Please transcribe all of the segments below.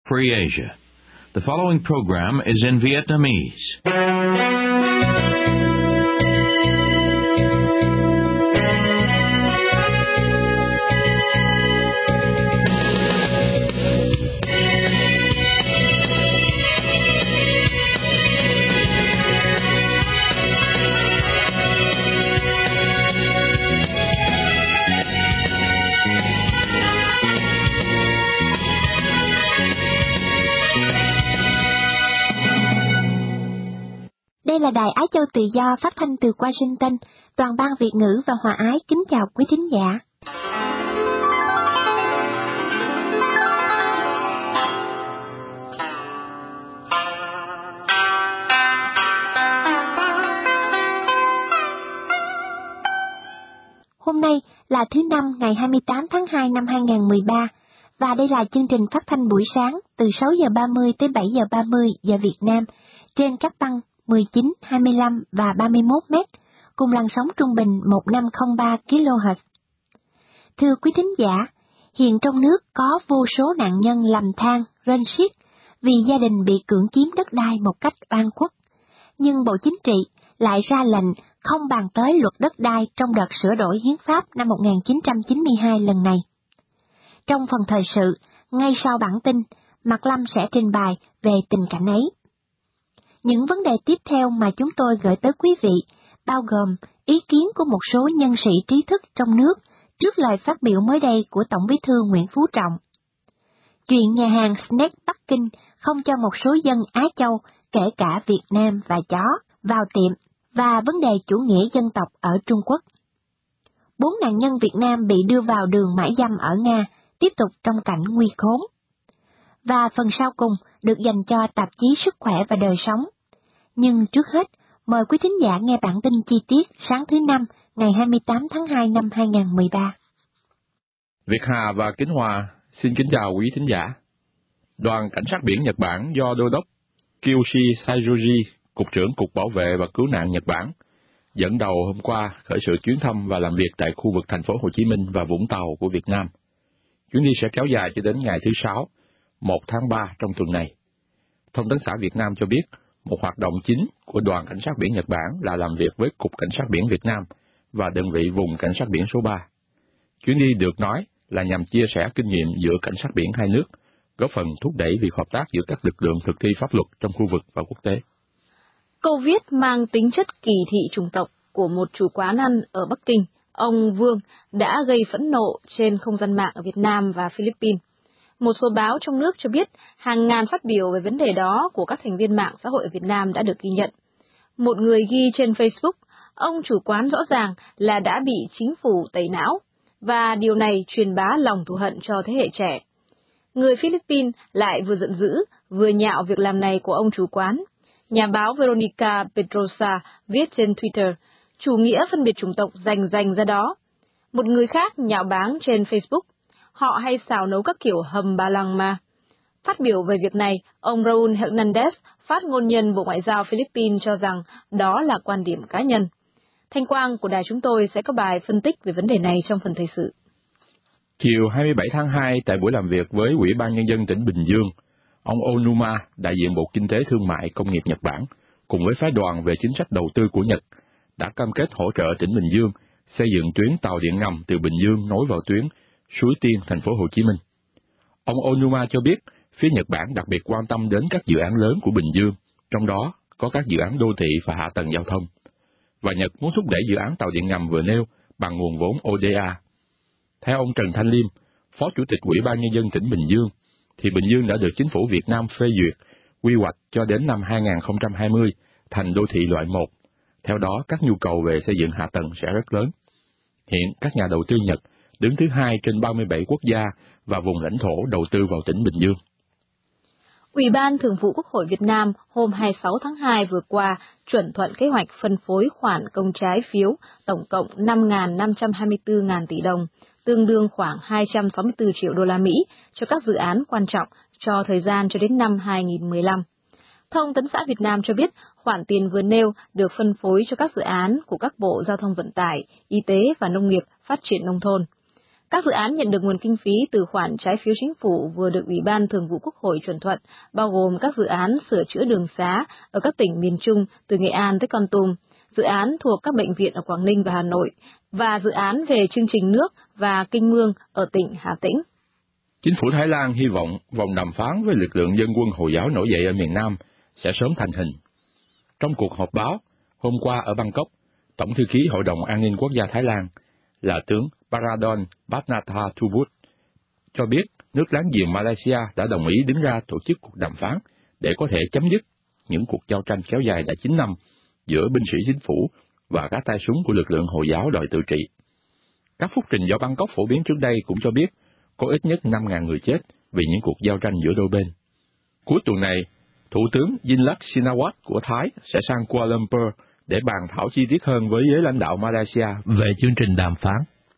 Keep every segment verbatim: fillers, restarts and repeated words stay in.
Free Asia. The following program is in Vietnamese. Đây là Đài Á Châu Tự Do phát thanh từ Washington. Toàn ban Việt ngữ và Hòa Ái kính chào quý thính giả. Hôm nay là thứ Năm ngày hai mươi tám tháng hai năm hai nghìn không trăm mười ba, và đây là chương trình phát thanh buổi sáng từ sáu giờ ba mươi tới bảy giờ ba mươi giờ Việt Nam trên các băng mười chín, hai mươi lăm và ba mươi mốt mét, cùng làn sóng trung bình một nghìn năm trăm lẻ ba ki lô héc. Thưa quý thính giả, hiện trong nước có vô số nạn nhân lầm than, rên xiết vì gia đình bị cưỡng chiếm đất đai một cách oan khuất. Nhưng Bộ Chính trị lại ra lệnh không bàn tới luật đất đai trong đợt sửa đổi hiến pháp năm một nghìn chín trăm chín mươi hai lần này. Trong phần thời sự, ngay sau bản tin, Mạc Lâm sẽ trình bày về tình cảnh ấy. Những vấn đề tiếp theo mà chúng tôi gửi tới quý vị bao gồm ý kiến của một số nhân sĩ trí thức trong nước trước lời phát biểu mới đây của Tổng Bí thư Nguyễn Phú Trọng. Chuyện nhà hàng Snack Bắc Kinh không cho một số dân Á Châu, kể cả Việt Nam và chó, vào tiệm, và vấn đề chủ nghĩa dân tộc ở Trung Quốc. Bốn nạn nhân Việt Nam bị đưa vào đường mãi dâm ở Nga tiếp tục trong cảnh nguy khốn. Và phần sau cùng được dành cho tạp chí Sức khỏe và Đời sống. Nhưng trước hết, mời quý thính giả nghe bản tin chi tiết sáng thứ Năm, ngày hai mươi tám tháng hai năm hai nghìn không trăm mười ba. Việt Hà và Kính Hòa xin kính chào quý thính giả. Đoàn Cảnh sát biển Nhật Bản do Đô đốc Kiyoshi Sayoji, Cục trưởng Cục Bảo vệ và Cứu nạn Nhật Bản, dẫn đầu hôm qua khởi sự chuyến thăm và làm việc tại khu vực thành phố Hồ Chí Minh và Vũng Tàu của Việt Nam. Chuyến đi sẽ kéo dài cho đến ngày thứ Sáu, một tháng ba trong tuần này. Thông tấn xã Việt Nam cho biết, một hoạt động chính của Đoàn Cảnh sát biển Nhật Bản là làm việc với Cục Cảnh sát biển Việt Nam và đơn vị vùng Cảnh sát biển số ba. Chuyến đi được nói là nhằm chia sẻ kinh nghiệm giữa cảnh sát biển hai nước, góp phần thúc đẩy việc hợp tác giữa các lực lượng thực thi pháp luật trong khu vực và quốc tế. Câu viết mang tính chất kỳ thị chủng tộc của một chủ quán ăn ở Bắc Kinh, ông Vương, đã gây phẫn nộ trên không gian mạng ở Việt Nam và Philippines. Một số báo trong nước cho biết hàng ngàn phát biểu về vấn đề đó của các thành viên mạng xã hội ở Việt Nam đã được ghi nhận. Một người ghi trên Facebook, ông chủ quán rõ ràng là đã bị chính phủ tẩy não, và điều này truyền bá lòng thù hận cho thế hệ trẻ. Người Philippines lại vừa giận dữ, vừa nhạo việc làm này của ông chủ quán. Nhà báo Veronica Pedrosa viết trên Twitter, chủ nghĩa phân biệt chủng tộc rành rành ra đó. Một người khác nhạo báng trên Facebook, họ hay xào nấu các kiểu hầm ba lăng mà. Phát biểu về việc này, ông Raúl Hernandez, phát ngôn nhân Bộ Ngoại giao Philippines cho rằng đó là quan điểm cá nhân. Thanh Quang của đài chúng tôi sẽ có bài phân tích về vấn đề này trong phần thời sự. Chiều hai mươi bảy tháng hai, tại buổi làm việc với Ủy ban Nhân dân tỉnh Bình Dương, ông Onuma, đại diện Bộ Kinh tế Thương mại Công nghiệp Nhật Bản, cùng với phái đoàn về chính sách đầu tư của Nhật, đã cam kết hỗ trợ tỉnh Bình Dương xây dựng tuyến tàu điện ngầm từ Bình Dương nối vào tuyến Suối Tiên, thành phố Hồ Chí Minh. Ông Onuma cho biết, phía Nhật Bản đặc biệt quan tâm đến các dự án lớn của Bình Dương, trong đó có các dự án đô thị và hạ tầng giao thông. Và Nhật muốn thúc đẩy dự án tàu điện ngầm vừa nêu bằng nguồn vốn o đê a. Theo ông Trần Thanh Liêm, Phó Chủ tịch Ủy ban Nhân dân tỉnh Bình Dương, thì Bình Dương đã được chính phủ Việt Nam phê duyệt, quy hoạch cho đến năm hai nghìn không trăm hai mươi thành đô thị loại một. Theo đó, các nhu cầu về xây dựng hạ tầng sẽ rất lớn. Hiện, các nhà đầu tư Nhật đứng thứ hai trên ba mươi bảy quốc gia và vùng lãnh thổ đầu tư vào tỉnh Bình Dương. Ủy ban Thường vụ Quốc hội Việt Nam hôm hai mươi sáu tháng hai vừa qua chuẩn thuận kế hoạch phân phối khoản công trái phiếu tổng cộng năm nghìn năm trăm hai mươi tư nghìn tỷ đồng, tương đương khoảng hai trăm sáu mươi tư triệu đô la Mỹ cho các dự án quan trọng cho thời gian cho đến năm hai nghìn không trăm mười lăm. Thông tấn xã Việt Nam cho biết khoản tiền vừa nêu được phân phối cho các dự án của các bộ Giao thông Vận tải, Y tế và Nông nghiệp Phát triển Nông thôn. Các dự án nhận được nguồn kinh phí từ khoản trái phiếu chính phủ vừa được Ủy ban Thường vụ Quốc hội chuẩn thuận, bao gồm các dự án sửa chữa đường xá ở các tỉnh miền Trung từ Nghệ An tới Kon Tum, dự án thuộc các bệnh viện ở Quảng Ninh và Hà Nội, và dự án về chương trình nước và kênh mương ở tỉnh Hà Tĩnh. Chính phủ Thái Lan hy vọng vòng đàm phán với lực lượng dân quân Hồi giáo nổi dậy ở miền Nam sẽ sớm thành hình. Trong cuộc họp báo hôm qua ở Bangkok, Tổng thư ký Hội đồng An ninh Quốc gia Thái Lan là tướng Paradon Patnathabut cho biết nước láng giềng Malaysia đã đồng ý đứng ra tổ chức cuộc đàm phán để có thể chấm dứt những cuộc giao tranh kéo dài đã chín năm giữa binh sĩ chính phủ và các tay súng của lực lượng Hồi giáo đòi tự trị. Các phúc trình do Bangkok phổ biến trước đây cũng cho biết có ít nhất năm nghìn người chết vì những cuộc giao tranh giữa đôi bên. Cuối tuần này, Thủ tướng Yingluck Shinawatra của Thái sẽ sang Kuala Lumpur để bàn thảo chi tiết hơn với giới lãnh đạo Malaysia về chương trình đàm phán.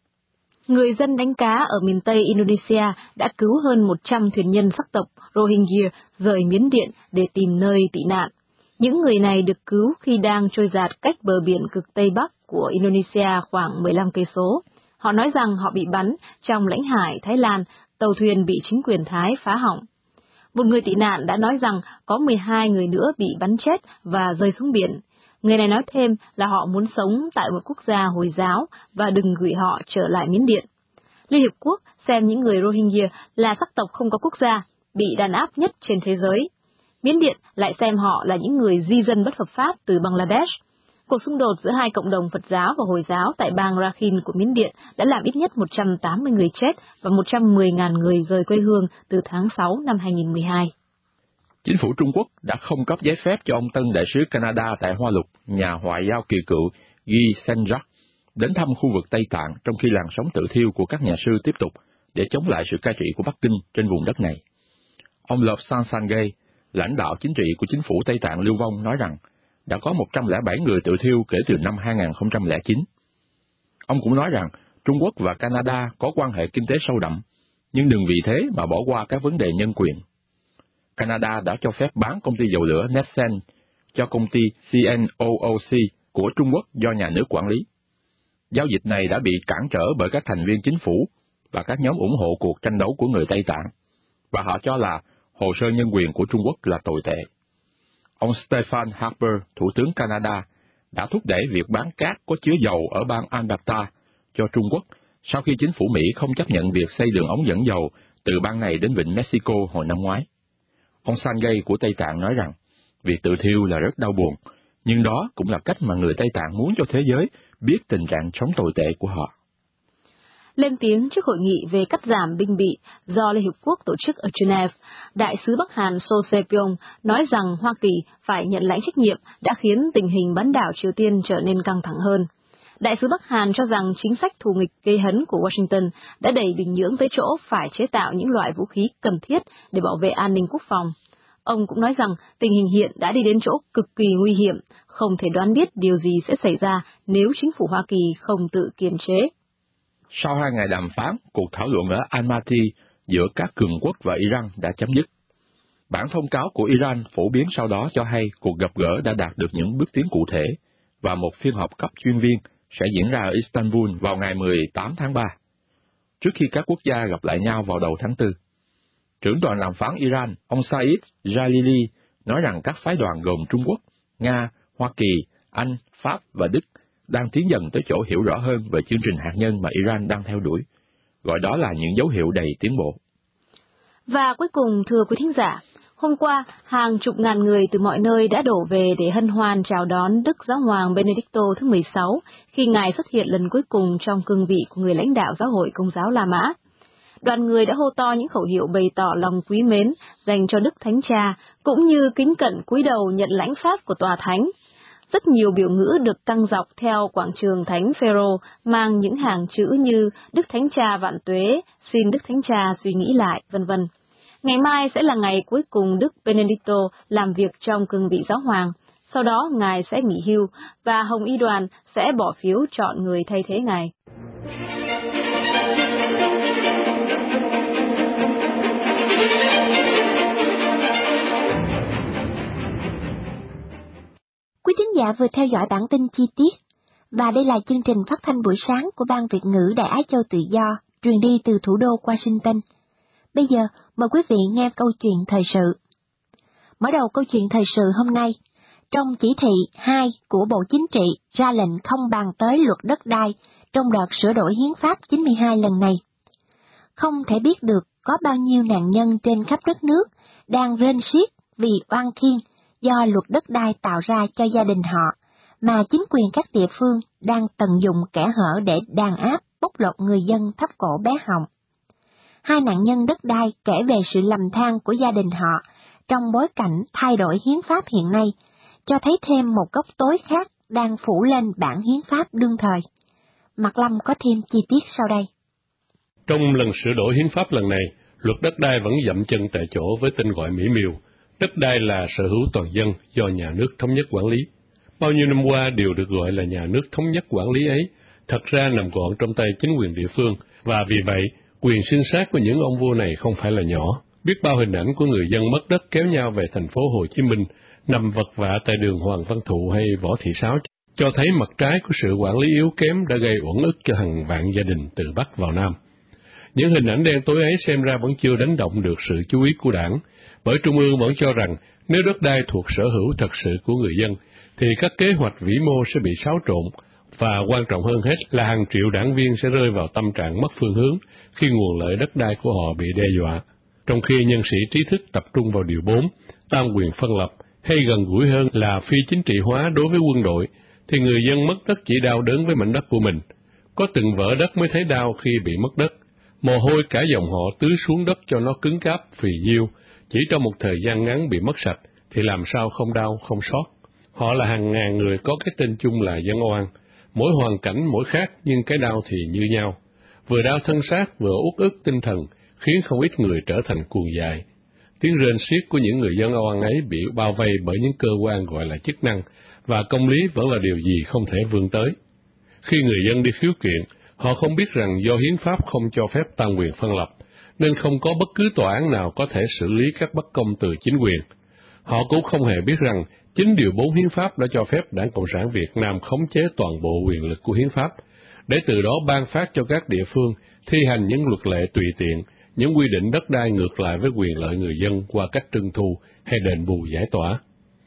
Người dân đánh cá ở miền Tây Indonesia đã cứu hơn một trăm thuyền nhân sắc tộc Rohingya rời Miến Điện để tìm nơi tị nạn. Những người này được cứu khi đang trôi dạt cách bờ biển cực Tây Bắc của Indonesia khoảng mười lăm cây số. Họ nói rằng họ bị bắn trong lãnh hải Thái Lan, tàu thuyền bị chính quyền Thái phá hỏng. Một người tị nạn đã nói rằng có mười hai người nữa bị bắn chết và rơi xuống biển. Người này nói thêm là họ muốn sống tại một quốc gia Hồi giáo và đừng gửi họ trở lại Miến Điện. Liên Hiệp Quốc xem những người Rohingya là sắc tộc không có quốc gia, bị đàn áp nhất trên thế giới. Miến Điện lại xem họ là những người di dân bất hợp pháp từ Bangladesh. Cuộc xung đột giữa hai cộng đồng Phật giáo và Hồi giáo tại bang Rakhine của Miến Điện đã làm ít nhất một trăm tám mươi người chết và một trăm mười nghìn người rời quê hương từ tháng sáu năm hai nghìn không trăm mười hai. Chính phủ Trung Quốc đã không cấp giấy phép cho ông tân đại sứ Canada tại Hoa Lục, nhà ngoại giao kỳ cựu Guy Senjak, đến thăm khu vực Tây Tạng trong khi làn sóng tự thiêu của các nhà sư tiếp tục để chống lại sự cai trị của Bắc Kinh trên vùng đất này. Ông Lobsang Sangay, lãnh đạo chính trị của chính phủ Tây Tạng lưu vong, nói rằng đã có một trăm lẻ bảy người tự thiêu kể từ năm hai nghìn không trăm lẻ chín. Ông cũng nói rằng Trung Quốc và Canada có quan hệ kinh tế sâu đậm, nhưng đừng vì thế mà bỏ qua các vấn đề nhân quyền. Canada đã cho phép bán công ty dầu lửa Nexen cho công ty xê en o o xê của Trung Quốc do nhà nước quản lý. Giao dịch này đã bị cản trở bởi các thành viên chính phủ và các nhóm ủng hộ cuộc tranh đấu của người Tây Tạng, và họ cho là hồ sơ nhân quyền của Trung Quốc là tồi tệ. Ông Stephen Harper, Thủ tướng Canada, đã thúc đẩy việc bán cát có chứa dầu ở bang Alberta cho Trung Quốc sau khi chính phủ Mỹ không chấp nhận việc xây đường ống dẫn dầu từ bang này đến vịnh Mexico hồi năm ngoái. Ông Sangay của Tây Tạng nói rằng việc tự thiêu là rất đau buồn, nhưng đó cũng là cách mà người Tây Tạng muốn cho thế giới biết tình trạng sống tồi tệ của họ. Lên tiếng trước hội nghị về cắt giảm binh bị do Liên Hiệp Quốc tổ chức ở Geneva, Đại sứ Bắc Hàn So Se-pyong nói rằng Hoa Kỳ phải nhận lãnh trách nhiệm đã khiến tình hình bán đảo Triều Tiên trở nên căng thẳng hơn. Đại sứ Bắc Hàn cho rằng chính sách thù nghịch gây hấn của Washington đã đẩy Bình Nhưỡng tới chỗ phải chế tạo những loại vũ khí cần thiết để bảo vệ an ninh quốc phòng. Ông cũng nói rằng tình hình hiện đã đi đến chỗ cực kỳ nguy hiểm, không thể đoán biết điều gì sẽ xảy ra nếu chính phủ Hoa Kỳ không tự kiềm chế. Sau hai ngày đàm phán, cuộc thảo luận ở Almaty giữa các cường quốc và Iran đã chấm dứt. Bản thông cáo của Iran phổ biến sau đó cho hay cuộc gặp gỡ đã đạt được những bước tiến cụ thể, và một phiên họp cấp chuyên viên sẽ diễn ra ở Istanbul vào ngày mười tám tháng ba, trước khi các quốc gia gặp lại nhau vào đầu tháng tư. Trưởng đoàn đàm phán Iran, ông Saeed Jalili, nói rằng các phái đoàn gồm Trung Quốc, Nga, Hoa Kỳ, Anh, Pháp và Đức đang tiến dần tới chỗ hiểu rõ hơn về chương trình hạt nhân mà Iran đang theo đuổi, gọi đó là những dấu hiệu đầy tiến bộ. Và cuối cùng, thưa quý thính giả, hôm qua, hàng chục ngàn người từ mọi nơi đã đổ về để hân hoan chào đón Đức Giáo hoàng Benedicto thứ mười sáu khi Ngài xuất hiện lần cuối cùng trong cương vị của người lãnh đạo giáo hội Công giáo La Mã. Đoàn người đã hô to những khẩu hiệu bày tỏ lòng quý mến dành cho Đức Thánh Cha, cũng như kính cẩn cúi đầu nhận lãnh pháp của Tòa Thánh. Rất nhiều biểu ngữ được căng dọc theo quảng trường Thánh Phêrô mang những hàng chữ như Đức Thánh Cha vạn tuế, xin Đức Thánh Cha suy nghĩ lại, vân vân. Ngày mai sẽ là ngày cuối cùng Đức Benedicto làm việc trong cương vị giáo hoàng. Sau đó Ngài sẽ nghỉ hưu và Hồng Y đoàn sẽ bỏ phiếu chọn người thay thế Ngài. Quý thính giả vừa theo dõi bản tin chi tiết, và đây là chương trình phát thanh buổi sáng của Ban Việt ngữ Đài Á Châu Tự Do, truyền đi từ thủ đô Washington. Bây giờ, mời quý vị nghe câu chuyện thời sự. Mở đầu câu chuyện thời sự hôm nay, trong chỉ thị hai của Bộ Chính trị ra lệnh không bàn tới luật đất đai trong đợt sửa đổi hiến pháp chín mươi hai lần này. Không thể biết được có bao nhiêu nạn nhân trên khắp đất nước đang rên xiết vì oan khiên do luật đất đai tạo ra cho gia đình họ, mà chính quyền các địa phương đang tận dụng kẽ hở để đàn áp, bóc lột người dân thấp cổ bé họng. Hai nạn nhân đất đai kể về sự lầm than của gia đình họ trong bối cảnh thay đổi hiến pháp hiện nay, cho thấy thêm một góc tối khác đang phủ lên bản hiến pháp đương thời. Mạc Lâm có thêm chi tiết sau đây. Trong lần sửa đổi hiến pháp lần này, luật đất đai vẫn dậm chân tại chỗ với tên gọi mỹ miều. Đất đai là sở hữu toàn dân do nhà nước thống nhất quản lý. Bao nhiêu năm qua đều được gọi là nhà nước thống nhất quản lý ấy, thật ra nằm gọn trong tay chính quyền địa phương, và vì vậy, quyền sinh sát của những ông vua này không phải là nhỏ. Biết bao hình ảnh của người dân mất đất kéo nhau về thành phố Hồ Chí Minh, nằm vật vã tại đường Hoàng Văn Thụ hay Võ Thị Sáu, cho thấy mặt trái của sự quản lý yếu kém đã gây uẩn ức cho hàng vạn gia đình từ Bắc vào Nam. Những hình ảnh đen tối ấy xem ra vẫn chưa đánh động được sự chú ý của Đảng, bởi Trung ương vẫn cho rằng nếu đất đai thuộc sở hữu thật sự của người dân, thì các kế hoạch vĩ mô sẽ bị xáo trộn, và quan trọng hơn hết là hàng triệu đảng viên sẽ rơi vào tâm trạng mất phương hướng khi nguồn lợi đất đai của họ bị đe dọa. Trong khi nhân sĩ trí thức tập trung vào điều bốn, tam quyền phân lập, hay gần gũi hơn là phi chính trị hóa đối với quân đội, thì người dân mất đất chỉ đau đớn với mảnh đất của mình. Có từng vỡ đất mới thấy đau khi bị mất đất. Mồ hôi cả dòng họ tưới xuống đất cho nó cứng cáp, phì nhiêu, chỉ trong một thời gian ngắn bị mất sạch, thì làm sao không đau, không xót. Họ là hàng ngàn người có cái tên chung là dân oan. Mỗi hoàn cảnh mỗi khác nhưng cái đau thì như nhau. Vừa đau thân xác vừa uất ức tinh thần, khiến không ít người trở thành cuồng dại. Tiếng rên xiết của những người dân oan ấy bị bao vây bởi những cơ quan gọi là chức năng, và công lý vẫn là điều gì không thể vươn tới. Khi người dân đi khiếu kiện, họ không biết rằng do hiến pháp không cho phép tam quyền phân lập, nên không có bất cứ tòa án nào có thể xử lý các bất công từ chính quyền. Họ cũng không hề biết rằng chính điều bốn hiến pháp đã cho phép Đảng Cộng sản Việt Nam khống chế toàn bộ quyền lực của hiến pháp, để từ đó ban phát cho các địa phương thi hành những luật lệ tùy tiện, những quy định đất đai ngược lại với quyền lợi người dân qua cách trưng thu hay đền bù giải tỏa.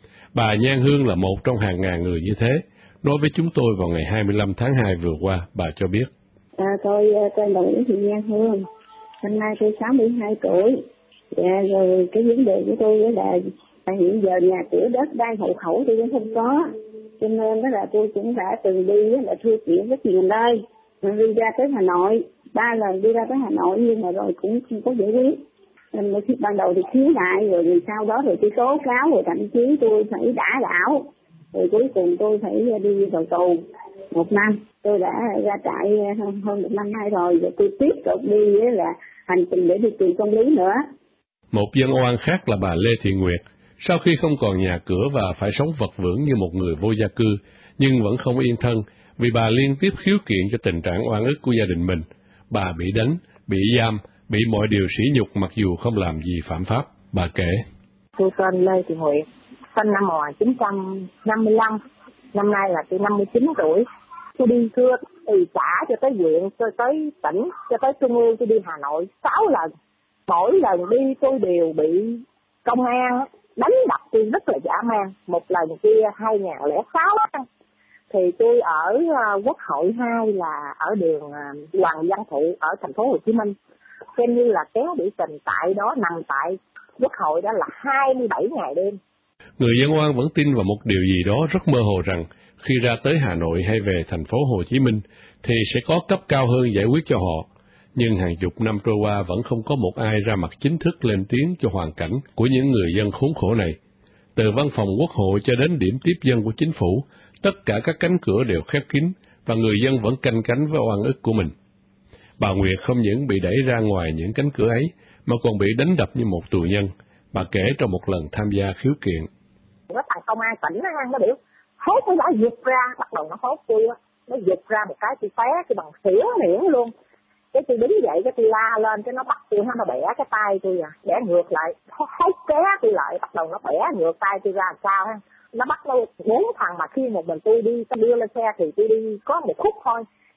Bà Nhan Hương là một trong hàng ngàn người như thế. Nói với chúng tôi vào ngày hai mươi lăm tháng hai vừa qua, bà cho biết. À, tôi tên là Nguyễn Thị Nhan Hương, năm nay tôi sáu mươi hai tuổi. Dạ, rồi cái vấn đề của tôi là, là hiện giờ nhà cửa đất đai hộ khẩu tôi cũng không có, cho nên đó là tôi cũng đã từng đi là thưa chuyện rất nhiều nơi, rồi đi ra tới Hà Nội, ba lần đi ra tới Hà Nội nhưng mà rồi cũng không có giải quyết. Nên khi ban đầu thì khiếu nại, rồi, rồi sau đó rồi tôi tố cáo, rồi thậm chí tôi phải đả đảo, rồi cuối cùng tôi phải đi vào tù một năm. Tôi đã ra trại hơn, hơn một năm nay rồi, rồi tôi tiếp tục đi là hành trình để đi tìm công lý nữa. Một dân oan khác là bà Lê Thị Nguyệt. Sau khi không còn nhà cửa và phải sống vật vưởng như một người vô gia cư, nhưng vẫn không yên thân vì bà liên tiếp khiếu kiện cho tình trạng oan ức của gia đình mình. Bà bị đánh, bị giam, bị mọi điều sỉ nhục mặc dù không làm gì phạm pháp. Bà kể. Tôi tên Lê Thị Nguyệt, sinh năm một nghìn chín trăm năm mươi lăm, năm nay là tôi năm mươi chín tuổi. Tôi đi cưa từ xã cho tới huyện, cho tới tỉnh, cho tới trung ương, tôi đi Hà Nội sáu lần. Mỗi lần đi tôi đều bị công an đánh đập tôi rất là dã man. Một lần kia hai nghìn không trăm lẻ sáu thì tôi ở Quốc hội hai là ở đường Hoàng Văn Thụ ở thành phố Hồ Chí Minh. Xem như là kéo biểu tình tại đó, nằm tại Quốc hội đó là hai mươi bảy ngày đêm. Người dân oan vẫn tin vào một điều gì đó rất mơ hồ rằng khi ra tới Hà Nội hay về thành phố Hồ Chí Minh thì sẽ có cấp cao hơn giải quyết cho họ. Nhưng hàng chục năm trôi qua vẫn không có một ai ra mặt chính thức lên tiếng cho hoàn cảnh của những người dân khốn khổ này. Từ văn phòng Quốc hội cho đến điểm tiếp dân của chính phủ, tất cả các cánh cửa đều khép kín và người dân vẫn canh cánh với oan ức của mình. Bà Nguyệt không những bị đẩy ra ngoài những cánh cửa ấy mà còn bị đánh đập như một tù nhân. Bà kể trong một lần tham gia khiếu kiện. Có thằng công an tỉnh nó ăn nó biểu hốt nó đã giật ra, bắt đầu nó hốt tôi á, nó giật ra một cái tôi té cái bằng xỉu miệng luôn. Cái tôi đứng dậy cái tôi la lên, cái nó bắt tôi, nó bẻ cái tay tôi à, bẻ ngược lại, hốt ké tôi lại, bắt đầu nó bẻ ngược tay tôi ra làm sao ha. Nó bắt nó bốn thằng mà khi một mình tôi đi, tôi đưa lên xe thì tôi đi có một khúc thôi,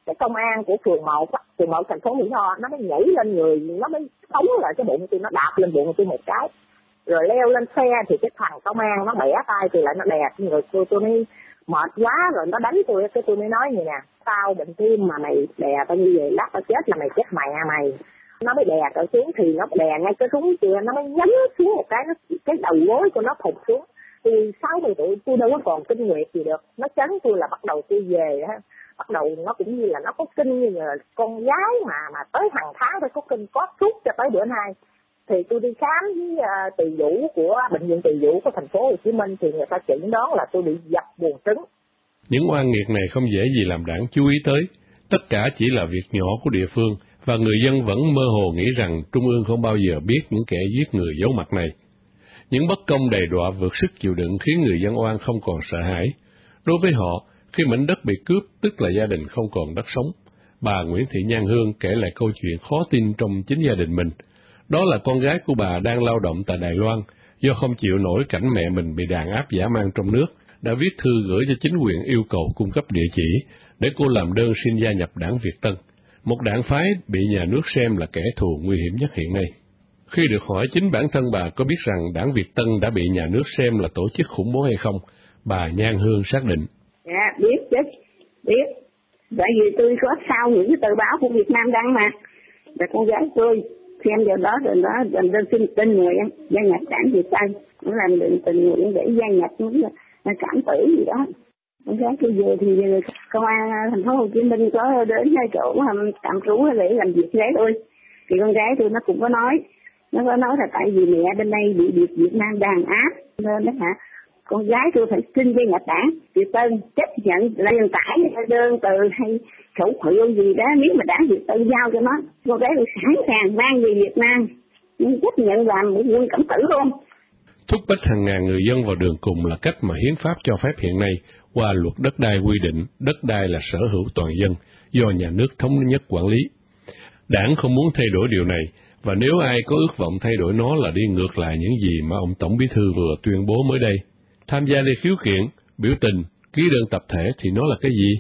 cái công an của phường một, phường một thành phố Mỹ Tho, nó mới nhảy lên người, nó mới tống lại cái bụng tôi, nó đạp lên bụng tôi một cái, rồi leo lên xe thì cái thằng công an nó bẻ tay tôi lại, nó đè trên người tôi, tôi mới mệt quá rồi nó đánh tôi, cái tôi mới nói như nè, tao bệnh tim mà mày đè tao như vậy lát tao chết là mày chết mẹ mày. Nó mới đè cỡ xuống thì nó đè ngay cái súng kia, nó mới nhấn xuống một cái, nó, cái đầu gối của nó thụt xuống. Thì sáu mươi tuổi tôi đâu có còn kinh nguyệt gì được, nó chấn tôi là bắt đầu tôi về á, bắt đầu nó cũng như là nó có kinh như là con gái mà mà tới hàng tháng tôi có kinh có suốt cho tới bữa nay. Thì tôi đi khám với uh, tỳ vũ của bệnh viện tỳ vũ của thành phố Hồ Chí Minh thì người ta chẩn đoán là tôi bị dập buồng trứng. Những oan nghiệt này không dễ gì làm đảng chú ý tới, tất cả chỉ là việc nhỏ của địa phương và người dân vẫn mơ hồ nghĩ rằng Trung ương không bao giờ biết những kẻ giết người giấu mặt này. Những bất công đầy đọa vượt sức chịu đựng khiến người dân oan không còn sợ hãi. Đối với họ, khi mảnh đất bị cướp tức là gia đình không còn đất sống. Bà Nguyễn Thị Nhan Hương kể lại câu chuyện khó tin trong chính gia đình mình. Đó là con gái của bà đang lao động tại Đài Loan, do không chịu nổi cảnh mẹ mình bị đàn áp dã man trong nước, đã viết thư gửi cho chính quyền yêu cầu cung cấp địa chỉ để cô làm đơn xin gia nhập đảng Việt Tân, một đảng phái bị nhà nước xem là kẻ thù nguy hiểm nhất hiện nay. Khi được hỏi chính bản thân bà có biết rằng đảng Việt Tân đã bị nhà nước xem là tổ chức khủng bố hay không, bà Nhan Hương xác định. Dạ, biết chứ, biết. Tại vì tôi có sao những cái tờ báo của Việt Nam đăng mà. Và con gái tôi xem vào đó rồi đó, rồi đơn xin tình nguyện gia nhập đảng Việt Tân, cũng làm định tình nguyện để gia nhập những cảm tử gì đó. Con gái tôi về thì công an thành phố Hồ Chí Minh có đến hai chỗ tạm trú để làm việc với tôi. Thì con gái tôi nó cũng có nói, nó có nói là tại vì mẹ bên đây bị Việt Việt Nam đàn áp nên đó hả, con gái tôi phải xin gia nhập đảng Việt Tân, chấp nhận lên tải đơn từ hay khẩu hiệu gì đó, nếu mà đảng Việt Tân giao cho nó, con gái tôi sẵn sàng mang về Việt Nam, chấp nhận làm một quân cẩm tử luôn. Thúc bách hàng ngàn người dân vào đường cùng là cách mà hiến pháp cho phép hiện nay qua luật đất đai quy định đất đai là sở hữu toàn dân do nhà nước thống nhất quản lý. Đảng không muốn thay đổi điều này, và nếu ai có ước vọng thay đổi nó là đi ngược lại những gì mà ông Tổng Bí thư vừa tuyên bố mới đây. Tham gia đi khiếu kiện, biểu tình, ký đơn tập thể thì nó là cái gì?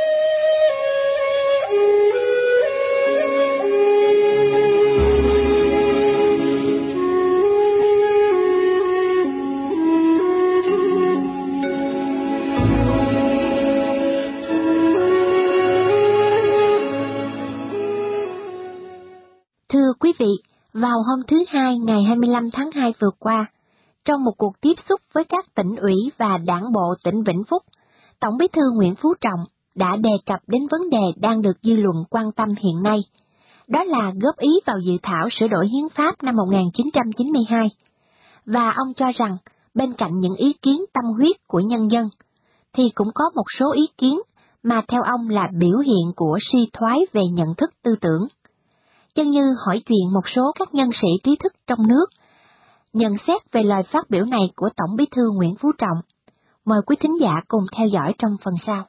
Thưa quý vị, vào hôm thứ Hai ngày hai mươi lăm tháng hai vừa qua, trong một cuộc tiếp xúc với các tỉnh ủy và đảng bộ tỉnh Vĩnh Phúc, Tổng Bí thư Nguyễn Phú Trọng đã đề cập đến vấn đề đang được dư luận quan tâm hiện nay, đó là góp ý vào dự thảo sửa đổi hiến pháp năm một nghìn chín trăm chín mươi hai. Và ông cho rằng, bên cạnh những ý kiến tâm huyết của nhân dân, thì cũng có một số ý kiến mà theo ông là biểu hiện của suy thoái về nhận thức tư tưởng. Chân như hỏi chuyện một số các nhân sĩ trí thức trong nước, nhận xét về lời phát biểu này của Tổng Bí thư Nguyễn Phú Trọng. Mời quý thính giả cùng theo dõi trong phần sau.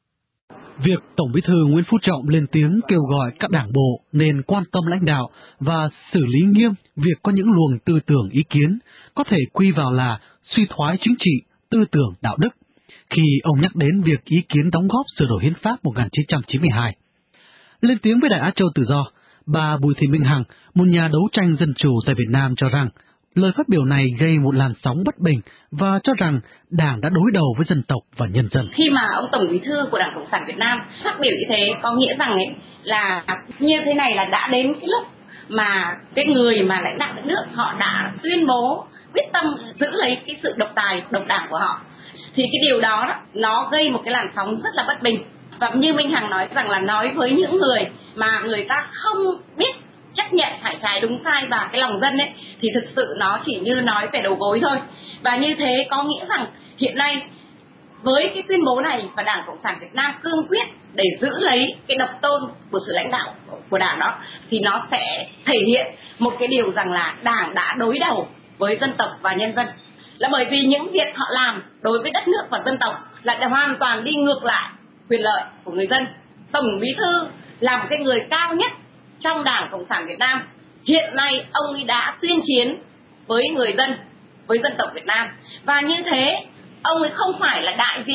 Việc Tổng Bí thư Nguyễn Phú Trọng lên tiếng kêu gọi các đảng bộ nên quan tâm lãnh đạo và xử lý nghiêm việc có những luồng tư tưởng ý kiến có thể quy vào là suy thoái chính trị, tư tưởng đạo đức, khi ông nhắc đến việc ý kiến đóng góp sửa đổi hiến pháp một nghìn chín trăm chín mươi hai. Lên tiếng với Đài Á Châu Tự Do, bà Bùi Thị Minh Hằng, một nhà đấu tranh dân chủ tại Việt Nam cho rằng, lời phát biểu này gây một làn sóng bất bình và cho rằng Đảng đã đối đầu với dân tộc và nhân dân. Khi mà ông Tổng Bí thư của Đảng Cộng sản Việt Nam phát biểu như thế có nghĩa rằng ấy là như thế này là đã đến cái lúc mà cái người mà lãnh đạo đất nước họ đã tuyên bố quyết tâm giữ lấy cái sự độc tài, độc đảng của họ. Thì cái điều đó, đó nó gây một cái làn sóng rất là bất bình. Và như Minh Hằng nói rằng là nói với những người mà người ta không biết chấp nhận phải trái đúng sai và cái lòng dân ấy, thì thực sự nó chỉ như nói về đầu gối thôi. Và như thế có nghĩa rằng hiện nay với cái tuyên bố này và Đảng Cộng sản Việt Nam cương quyết để giữ lấy cái độc tôn của sự lãnh đạo của Đảng đó, thì nó sẽ thể hiện một cái điều rằng là Đảng đã đối đầu với dân tộc và nhân dân. Là bởi vì những việc họ làm đối với đất nước và dân tộc là hoàn toàn đi ngược lại quyền lợi của người dân. Tổng Bí thư là một cái người cao nhất trong Đảng Cộng sản Việt Nam. Hiện nay ông ấy đã tuyên chiến với người dân, với dân tộc Việt Nam. Và như thế, ông ấy không phải là đại diện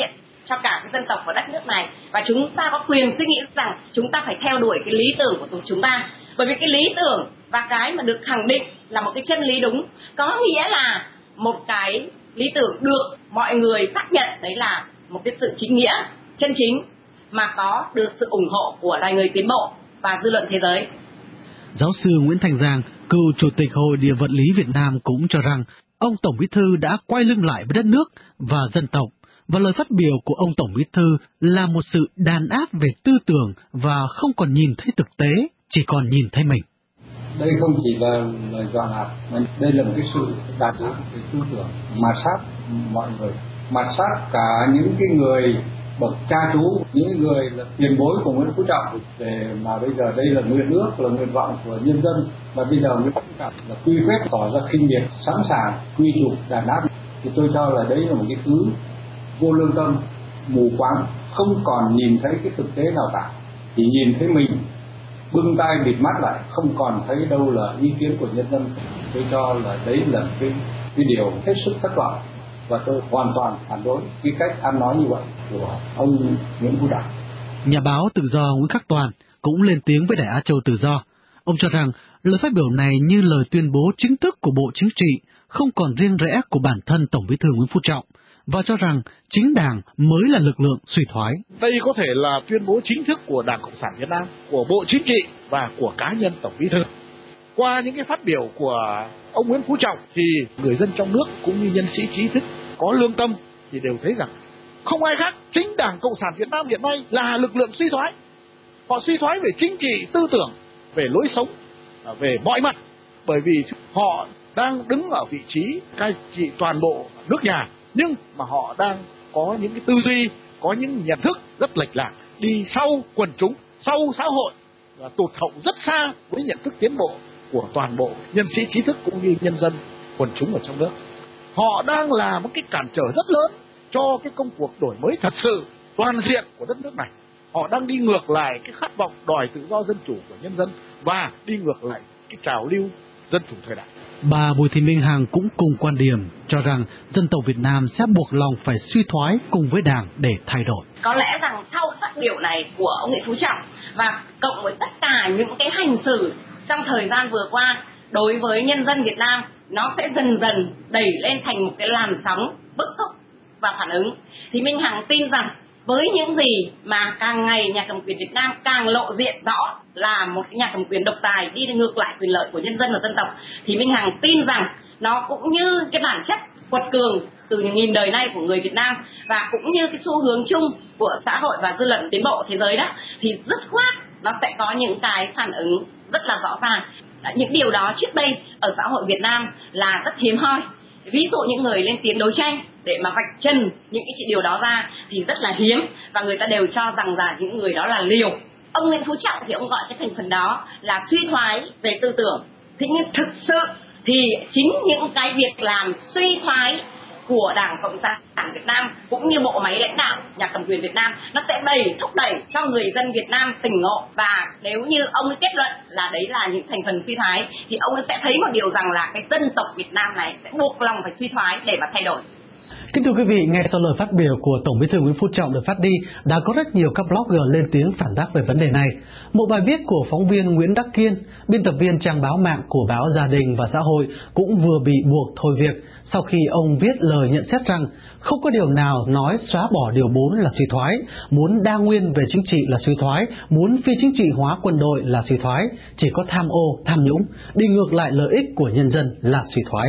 cho cả cái dân tộc và đất nước này, và chúng ta có quyền suy nghĩ rằng chúng ta phải theo đuổi cái lý tưởng của chúng ta, bởi vì cái lý tưởng và cái mà được khẳng định là một cái chân lý đúng, có nghĩa là một cái lý tưởng được mọi người xác nhận đấy là một cái sự chính nghĩa chân chính mà có được sự ủng hộ của loài người tiến bộ và dư luận thế giới. Giáo sư Nguyễn Thành Giang, cựu Chủ tịch Hội Địa vật lý Việt Nam cũng cho rằng ông Tổng Bí thư đã quay lưng lại với đất nước và dân tộc, và lời phát biểu của ông Tổng Bí thư là một sự đàn áp về tư tưởng và không còn nhìn thấy thực tế, chỉ còn nhìn thấy mình. Đây không chỉ là lời dọa nạt, mà đây là một cái sự đàn áp về tư tưởng, mà sát mọi người, mà sát cả những cái người bậc cha chú, những người là tiền bối của Nguyễn Phú Trọng, để mà bây giờ đây là nguyện ước, là nguyện vọng của nhân dân, và bây giờ Nguyễn Phú Trọng là quy phép tỏ ra khinh miệt, sẵn sàng quy chụp đàn áp, thì tôi cho là đấy là một cái thứ vô lương tâm, mù quáng, không còn nhìn thấy cái thực tế nào cả, chỉ nhìn thấy mình, bưng tay bịt mắt lại, không còn thấy đâu là ý kiến của nhân dân. Tôi cho là đấy là cái cái điều hết sức thất vọng, và tôi hoàn toàn phản đối cái cách ăn nói như vậy của ông Nguyễn Phú Trọng. Nhà báo tự do Nguyễn Khắc Toàn cũng lên tiếng với Đài Á Châu Tự Do. Ông cho rằng lời phát biểu này như lời tuyên bố chính thức của Bộ Chính trị, không còn riêng rẽ của bản thân Tổng Bí thư Nguyễn Phú Trọng, và cho rằng chính Đảng mới là lực lượng suy thoái. Đây có thể là tuyên bố chính thức của Đảng Cộng sản Việt Nam, của Bộ Chính trị và của cá nhân Tổng Bí thư. Qua những cái phát biểu của ông Nguyễn Phú Trọng thì người dân trong nước cũng như nhân sĩ trí thức có lương tâm thì đều thấy rằng không ai khác, chính Đảng Cộng sản Việt Nam hiện nay là lực lượng suy thoái. Họ suy thoái về chính trị, tư tưởng, về lối sống, về mọi mặt, bởi vì họ đang đứng ở vị trí cai trị toàn bộ nước nhà, nhưng mà họ đang có những cái tư duy, có những nhận thức rất lệch lạc, đi sau quần chúng, sau xã hội, và tụt hậu rất xa với nhận thức tiến bộ của toàn bộ nhân sĩ trí thức cũng như nhân dân quần chúng ở trong nước. Họ đang là một cái cản trở rất lớn cho cái công cuộc đổi mới thật sự toàn diện của đất nước này. Họ đang đi ngược lại cái khát vọng đòi tự do dân chủ của nhân dân và đi ngược lại cái trào lưu dân chủ thời đại. Bà Bùi Thị Minh Hằng cũng cùng quan điểm cho rằng dân tộc Việt Nam sẽ buộc lòng phải suy thoái cùng với Đảng để thay đổi. Có lẽ rằng sau phát biểu này của ông Nguyễn Phú Trọng và cộng với tất cả những cái hành xử trong thời gian vừa qua đối với nhân dân Việt Nam, nó sẽ dần dần đẩy lên thành một cái làn sóng bức xúc và phản ứng. Thì Minh Hằng tin rằng với những gì mà càng ngày nhà cầm quyền Việt Nam càng lộ diện rõ là một cái nhà cầm quyền độc tài đi ngược lại quyền lợi của nhân dân và dân tộc, thì Minh Hằng tin rằng nó cũng như cái bản chất quật cường từ nghìn đời nay của người Việt Nam, và cũng như cái xu hướng chung của xã hội và dư luận tiến bộ thế giới đó, thì dứt khoát nó sẽ có những cái phản ứng rất là rõ ràng. Những điều đó trước đây ở xã hội Việt Nam là rất hiếm hoi. Ví dụ những người lên tiếng đấu tranh để mà vạch trần những cái điều đó ra thì rất là hiếm, và người ta đều cho rằng là những người đó là liều. Ông Nguyễn Phú Trọng thì ông gọi cái thành phần đó là suy thoái về tư tưởng. Thế nhưng thực sự thì chính những cái việc làm suy thoái của Đảng Cộng sản Việt Nam cũng như bộ máy lãnh đạo nhà cầm quyền Việt Nam, nó sẽ đẩy thúc đẩy cho người dân Việt Nam tỉnh ngộ, và nếu như ông ấy kết luận là đấy là những thành phần suy thoái thì ông ấy sẽ thấy một điều rằng là cái dân tộc Việt Nam này sẽ buộc lòng phải suy thoái để mà thay đổi. Kính thưa quý vị, ngay sau lời phát biểu của Tổng Bí thư Nguyễn Phú Trọng được phát đi, đã có rất nhiều các blogger lên tiếng phản bác về vấn đề này. Một bài viết của phóng viên Nguyễn Đắc Kiên, biên tập viên trang báo mạng của báo Gia đình và Xã hội, cũng vừa bị buộc thôi việc sau khi ông viết lời nhận xét rằng không có điều nào nói xóa bỏ điều bốn là suy thoái, muốn đa nguyên về chính trị là suy thoái, muốn phi chính trị hóa quân đội là suy thoái, chỉ có tham ô, tham nhũng, đi ngược lại lợi ích của nhân dân là suy thoái.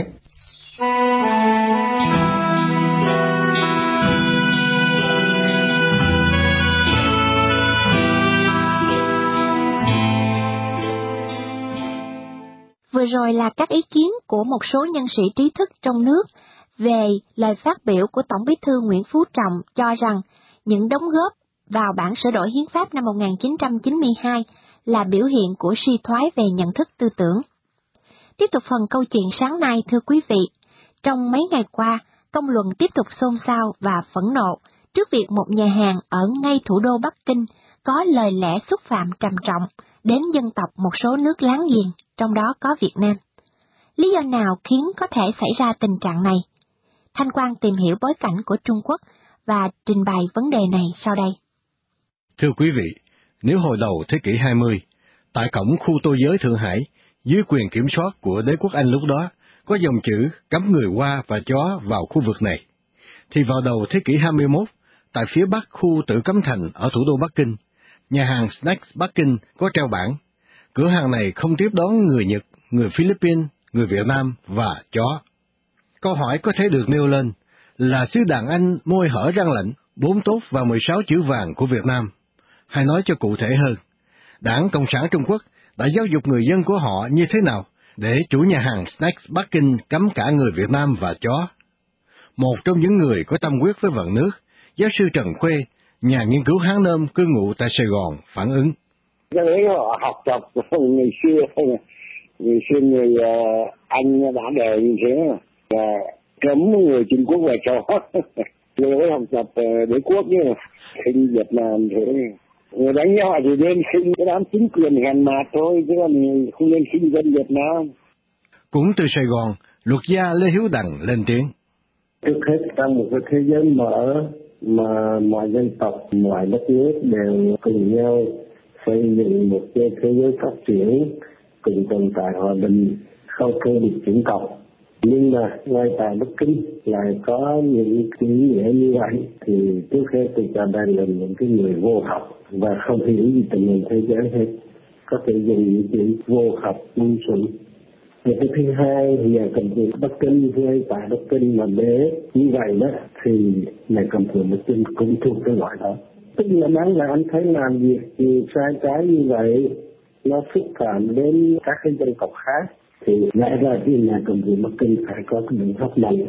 Vừa rồi là các ý kiến của một số nhân sĩ trí thức trong nước về lời phát biểu của Tổng Bí thư Nguyễn Phú Trọng cho rằng những đóng góp vào bản sửa đổi hiến pháp năm một nghìn chín trăm chín mươi hai là biểu hiện của suy thoái về nhận thức tư tưởng. Tiếp tục phần câu chuyện sáng nay, thưa quý vị, trong mấy ngày qua, công luận tiếp tục xôn xao và phẫn nộ trước việc một nhà hàng ở ngay thủ đô Bắc Kinh có lời lẽ xúc phạm trầm trọng đến dân tộc một số nước láng giềng, trong đó có Việt Nam. Lý do nào khiến có thể xảy ra tình trạng này? Thanh Quang tìm hiểu bối cảnh của Trung Quốc và trình bày vấn đề này sau đây. Thưa quý vị, nếu hồi đầu thế kỷ hai mươi, tại cổng khu tô giới Thượng Hải, dưới quyền kiểm soát của đế quốc Anh lúc đó, có dòng chữ cấm người Hoa và chó vào khu vực này, thì vào đầu thế kỷ hai mươi mốt, tại phía bắc khu Tử Cấm Thành ở thủ đô Bắc Kinh, nhà hàng Snacks Bắc Kinh có treo bảng, cửa hàng này không tiếp đón người Nhật, người Philippines, người Việt Nam và chó. Câu hỏi có thể được nêu lên là sứ đàn Anh môi hở răng lạnh, bốn tốt và mười sáu chữ vàng của Việt Nam. Hay nói cho cụ thể hơn, Đảng Cộng sản Trung Quốc đã giáo dục người dân của họ như thế nào để chủ nhà hàng Snacks Bắc Kinh cấm cả người Việt Nam và chó? Một trong những người có tâm huyết với vận nước, giáo sư Trần Khuê, nhà nghiên cứu Hán Nôm cư ngụ tại Sài Gòn, phản ứng. Cái đấy họ học tập ngày xưa, ngày xưa người uh, Anh đã đề như thế là cấm người Trung Quốc và chó. Người ấy học tập uh, đế quốc chứ, khinh Việt Nam thế. Người đánh nhau thì nên khinh cái đám chính quyền hèn mạt thôi, chứ còn không nên khinh dân Việt Nam. Cũng từ Sài Gòn, luật gia Lê Hiếu Đằng lên tiếng. Trước hết trong một cái thế giới mở mà mọi dân tộc, mọi đất nước đều cùng nhau xây dựng một cái thế giới phát triển, cùng tồn tại hòa bình, không phân biệt chủng tộc. Nhưng mà ngay tại Bắc Kinh lại có những ý nghĩa như vậy, thì trước hết tôi cho đây là những cái người vô học và không hiểu gì tình hình thế giới hết, có thể dùng những chữ vô học ngu xuẩn. Và cái thứ hai thì nhà cầm quyền Bắc Kinh, ngay tại Bắc Kinh mà đế như vậy đó, thì nhà cầm quyền Bắc Kinh cũng thuộc cái loại đó. Tức là nói là anh thấy làm việc gì sai trái như vậy, nó xúc phạm đến các cái dân tộc khác, thì lẽ ra cái nhà cầm quyền Bắc Kinh phải có cái biện pháp này.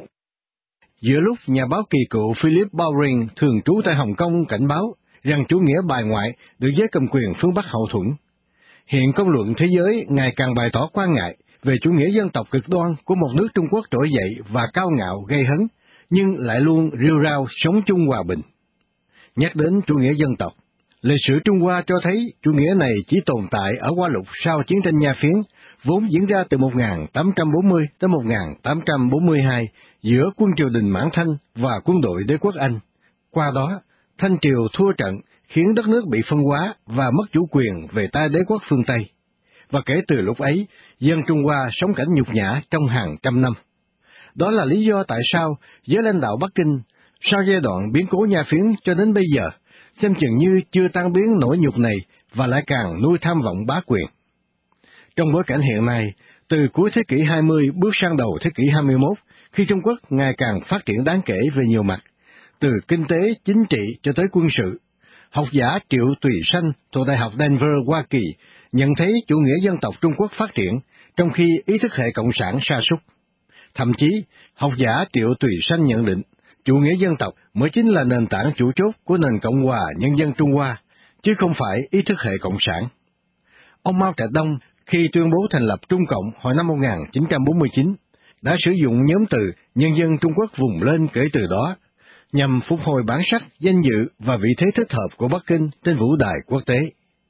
Giữa lúc nhà báo kỳ cựu Philip Bowring thường trú tại Hồng Kông cảnh báo rằng chủ nghĩa bài ngoại được giới cầm quyền phương Bắc hậu thuẫn, hiện công luận thế giới ngày càng bày tỏ quan ngại về chủ nghĩa dân tộc cực đoan của một nước Trung Quốc trỗi dậy và cao ngạo gây hấn, nhưng lại luôn rêu rao sống chung hòa bình. Nhắc đến chủ nghĩa dân tộc, lịch sử Trung Hoa cho thấy chủ nghĩa này chỉ tồn tại ở Hoa Lục sau chiến tranh Nha Phiến, vốn diễn ra từ một nghìn tám trăm bốn mươi tới một nghìn tám trăm bốn mươi hai giữa quân triều đình Mãn Thanh và quân đội đế quốc Anh. Qua đó, Thanh triều thua trận khiến đất nước bị phân hóa và mất chủ quyền về tay đế quốc phương Tây. Và kể từ lúc ấy, dân Trung Hoa sống cảnh nhục nhã trong hàng trăm năm. Đó là lý do tại sao giới lãnh đạo Bắc Kinh, sau giai đoạn biến cố Nha Phiến cho đến bây giờ, xem chừng như chưa tan biến nỗi nhục này và lại càng nuôi tham vọng bá quyền. Trong bối cảnh hiện nay, từ cuối thế kỷ hai mươi bước sang đầu thế kỷ hai mươi mốt, khi Trung Quốc ngày càng phát triển đáng kể về nhiều mặt, từ kinh tế, chính trị cho tới quân sự, học giả Triệu Tùy Sanh thuộc Đại học Denver, Hoa Kỳ, nhận thấy chủ nghĩa dân tộc Trung Quốc phát triển, trong khi ý thức hệ cộng sản sa sút. Thậm chí, học giả Triệu Tùy Sanh nhận định, chủ nghĩa dân tộc mới chính là nền tảng chủ chốt của nền Cộng hòa Nhân dân Trung Hoa, chứ không phải ý thức hệ cộng sản. Ông Mao Trạch Đông, khi tuyên bố thành lập Trung Cộng hồi năm một nghìn chín trăm bốn mươi chín, đã sử dụng nhóm từ nhân dân Trung Quốc vùng lên kể từ đó, nhằm phục hồi bản sắc, danh dự và vị thế thích hợp của Bắc Kinh trên vũ đài quốc tế.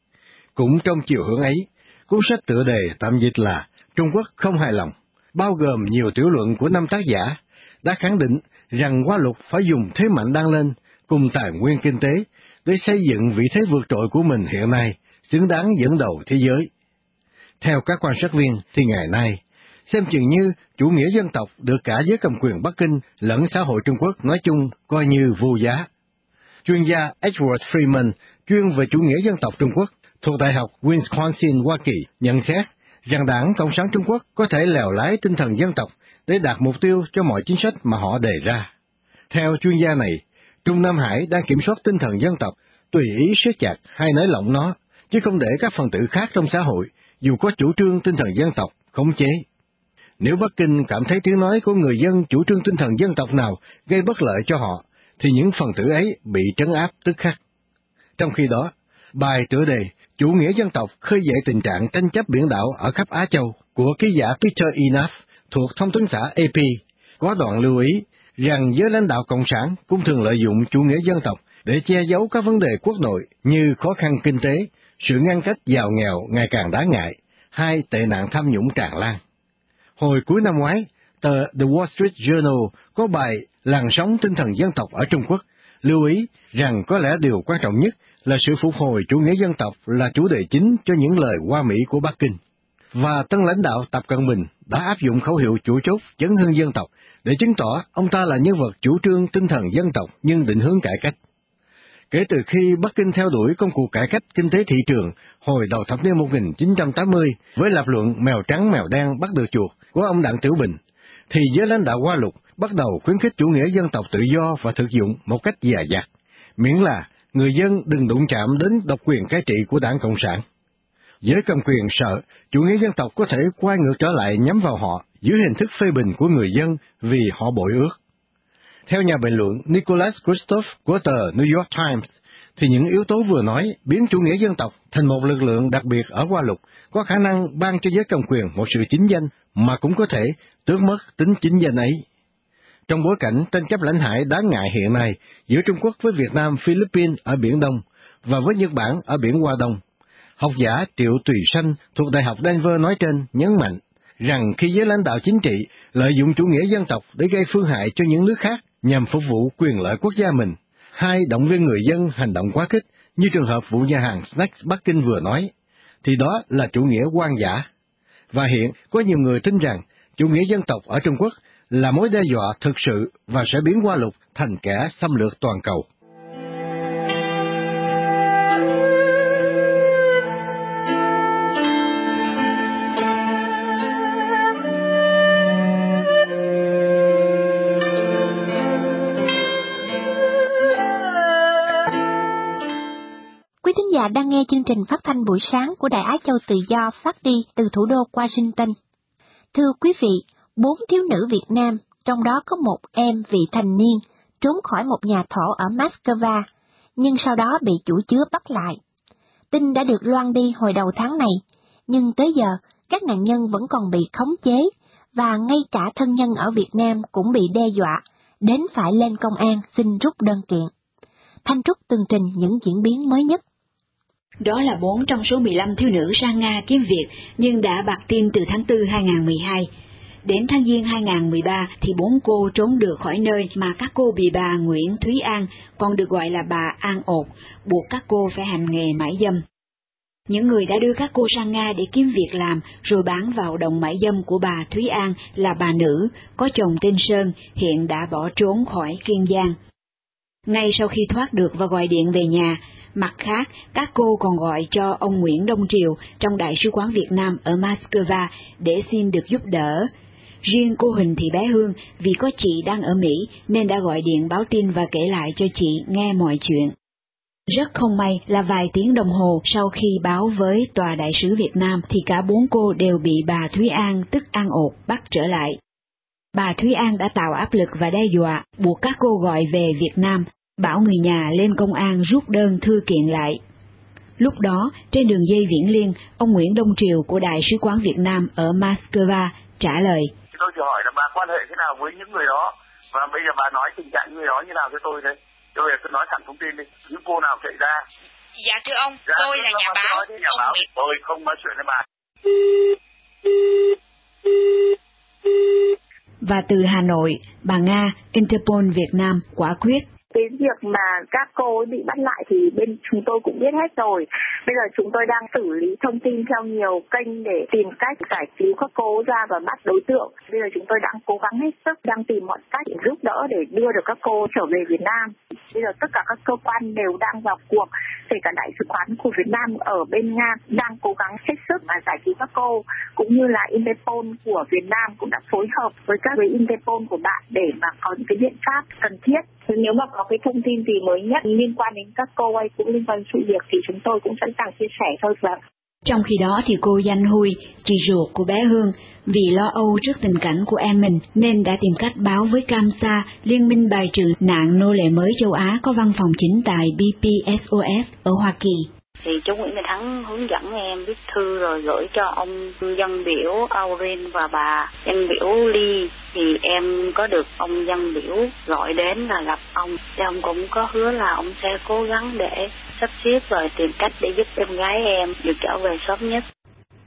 Cũng trong chiều hướng ấy, cuốn sách tựa đề tạm dịch là Trung Quốc không hài lòng, bao gồm nhiều tiểu luận của năm tác giả, đã khẳng định rằng Hoa Lục phải dùng thế mạnh đang lên cùng tài nguyên kinh tế để xây dựng vị thế vượt trội của mình hiện nay, xứng đáng dẫn đầu thế giới. Theo các quan sát viên thì ngày nay, xem chừng như chủ nghĩa dân tộc được cả giới cầm quyền Bắc Kinh lẫn xã hội Trung Quốc nói chung coi như vô giá. Chuyên gia Edward Freeman, chuyên về chủ nghĩa dân tộc Trung Quốc, thuộc Đại học Wisconsin, Hoa Kỳ, nhận xét rằng Đảng Cộng sản Trung Quốc có thể lèo lái tinh thần dân tộc để đạt mục tiêu cho mọi chính sách mà họ đề ra. Theo chuyên gia này, Trung Nam Hải đang kiểm soát tinh thần dân tộc, tùy ý siết chặt hay nới lỏng nó, chứ không để các phần tử khác trong xã hội, dù có chủ trương tinh thần dân tộc, khống chế. Nếu Bắc Kinh cảm thấy tiếng nói của người dân chủ trương tinh thần dân tộc nào gây bất lợi cho họ, thì những phần tử ấy bị trấn áp tức khắc. Trong khi đó, bài tựa đề Chủ nghĩa dân tộc khơi dậy tình trạng tranh chấp biển đảo ở khắp Á Châu của ký giả Peter Enough thuộc thông tấn xã a pê có đoạn lưu ý rằng giới lãnh đạo Cộng sản cũng thường lợi dụng chủ nghĩa dân tộc để che giấu các vấn đề quốc nội như khó khăn kinh tế, sự ngăn cách giàu nghèo ngày càng đáng ngại, hay tệ nạn tham nhũng tràn lan. Hồi cuối năm ngoái, tờ The Wall Street Journal có bài Làn sóng tinh thần dân tộc ở Trung Quốc lưu ý rằng có lẽ điều quan trọng nhất là sự phục hồi chủ nghĩa dân tộc là chủ đề chính cho những lời hoa mỹ của Bắc Kinh. Và tân lãnh đạo Tập Cận Bình đã áp dụng khẩu hiệu chủ chốt chấn hưng dân tộc để chứng tỏ ông ta là nhân vật chủ trương tinh thần dân tộc nhưng định hướng cải cách. Kể từ khi Bắc Kinh theo đuổi công cuộc cải cách kinh tế thị trường hồi đầu thập niên một nghìn chín trăm tám mươi với lập luận mèo trắng mèo đen bắt được chuột của ông Đặng Tiểu Bình, thì giới lãnh đạo Hoa Lục bắt đầu khuyến khích chủ nghĩa dân tộc tự do và thực dụng một cách dè dặt, miễn là người dân đừng đụng chạm đến độc quyền cai trị của Đảng Cộng sản. Giới cầm quyền sợ chủ nghĩa dân tộc có thể quay ngược trở lại nhắm vào họ dưới hình thức phê bình của người dân vì họ bội ước. Theo nhà bình luận Nicholas Kristof của tờ New York Times, thì những yếu tố vừa nói biến chủ nghĩa dân tộc thành một lực lượng đặc biệt ở Hoa Lục có khả năng ban cho giới cầm quyền một sự chính danh mà cũng có thể tước mất tính chính danh ấy. Trong bối cảnh tranh chấp lãnh hải đáng ngại hiện nay giữa Trung Quốc với Việt Nam, Philippines ở Biển Đông và với Nhật Bản ở Biển Hoa Đông, học giả Triệu Tùy Sanh thuộc Đại học Denver nói trên nhấn mạnh rằng khi giới lãnh đạo chính trị lợi dụng chủ nghĩa dân tộc để gây phương hại cho những nước khác nhằm phục vụ quyền lợi quốc gia mình, hay động viên người dân hành động quá khích như trường hợp vụ nhà hàng Snacks Bắc Kinh vừa nói, thì đó là chủ nghĩa hoang dã. Và hiện có nhiều người tin rằng chủ nghĩa dân tộc ở Trung Quốc là mối đe dọa thực sự và sẽ biến Hoa Lục thành kẻ xâm lược toàn cầu. Quý thính giả đang nghe chương trình phát thanh buổi sáng của Đài Á Châu Tự Do phát đi từ thủ đô Washington. Thưa quý vị, bốn thiếu nữ Việt Nam, trong đó có một em vị thành niên, trốn khỏi một nhà thổ ở Moscow, nhưng sau đó bị chủ chứa bắt lại. Tin đã được loan đi hồi đầu tháng này, nhưng tới giờ các nạn nhân vẫn còn bị khống chế, và ngay cả thân nhân ở Việt Nam cũng bị đe dọa, đến phải lên công an xin rút đơn kiện. Thanh Trúc tường trình những diễn biến mới nhất. Đó là bốn trong số mười lăm thiếu nữ sang Nga kiếm việc nhưng đã bạc tin từ tháng tư hai nghìn không trăm mười hai. Đến tháng Giêng hai nghìn không trăm mười ba thì bốn cô trốn được khỏi nơi mà các cô bị bà Nguyễn Thúy An, còn được gọi là bà An Ột, buộc các cô phải hành nghề mãi dâm. Những người đã đưa các cô sang Nga để kiếm việc làm rồi bán vào đồng mãi dâm của bà Thúy An là bà nữ, có chồng tên Sơn, hiện đã bỏ trốn khỏi Kiên Giang. Ngay sau khi thoát được và gọi điện về nhà, mặt khác, các cô còn gọi cho ông Nguyễn Đông Triều trong Đại sứ quán Việt Nam ở Moscow để xin được giúp đỡ. Riêng cô Huỳnh Thị Bé Hương vì có chị đang ở Mỹ nên đã gọi điện báo tin và kể lại cho chị nghe mọi chuyện. Rất không may là vài tiếng đồng hồ sau khi báo với Tòa Đại sứ Việt Nam thì cả bốn cô đều bị bà Thúy An tức An Ột bắt trở lại. Bà Thúy An đã tạo áp lực và đe dọa, buộc các cô gọi về Việt Nam, bảo người nhà lên công an rút đơn thư kiện lại. Lúc đó, trên đường dây Viễn Liên, ông Nguyễn Đông Triều của Đại sứ quán Việt Nam ở Moscow trả lời. Tôi chỉ hỏi là bà quan hệ thế nào với những người đó, và bây giờ bà nói tình trạng người đó như nào cho tôi đấy. Tôi tôi nói thẳng thông tin đi, những cô nào chạy ra. Dạ thưa ông, dạ, tôi là nhà báo. Nhà báo. Tôi không nói chuyện với bà. Và từ Hà Nội, bà Nga, Interpol Việt Nam quả quyết. Cái việc mà các cô ấy bị bắt lại thì bên chúng tôi cũng biết hết rồi. Bây giờ chúng tôi đang xử lý thông tin theo nhiều kênh để tìm cách giải cứu các cô ra và bắt đối tượng. Bây giờ chúng tôi đang cố gắng hết sức, đang tìm mọi cách để giúp đỡ để đưa được các cô trở về Việt Nam. Bây giờ tất cả các cơ quan đều đang vào cuộc, kể cả Đại sứ quán của Việt Nam ở bên Nga đang cố gắng hết sức mà giải cứu các cô, cũng như là Interpol của Việt Nam cũng đã phối hợp với các với Interpol của bạn để mà có những cái biện pháp cần thiết. Nếu mà có cái thông tin gì mới nhất liên quan đến các cô ấy cũng liên quan sự việc thì chúng tôi cũng sẵn sàng chia sẻ thôi. Vâng. Trong khi đó thì cô Danh Hui, chị ruột của bé Hương, vì lo âu trước tình cảnh của em mình nên đã tìm cách báo với CAMSA, Liên minh bài trừ nạn nô lệ mới châu Á có văn phòng chính tại B P S O F ở Hoa Kỳ. Thì chú Nguyễn Minh Thắng hướng dẫn em viết thư rồi gửi cho ông dân biểu Aurin và bà dân biểu Ly, thì em có được ông dân biểu gọi đến là gặp ông. Thì ông cũng có hứa là ông sẽ cố gắng để sắp xếp rồi tìm cách để giúp em gái em được trở về sớm nhất.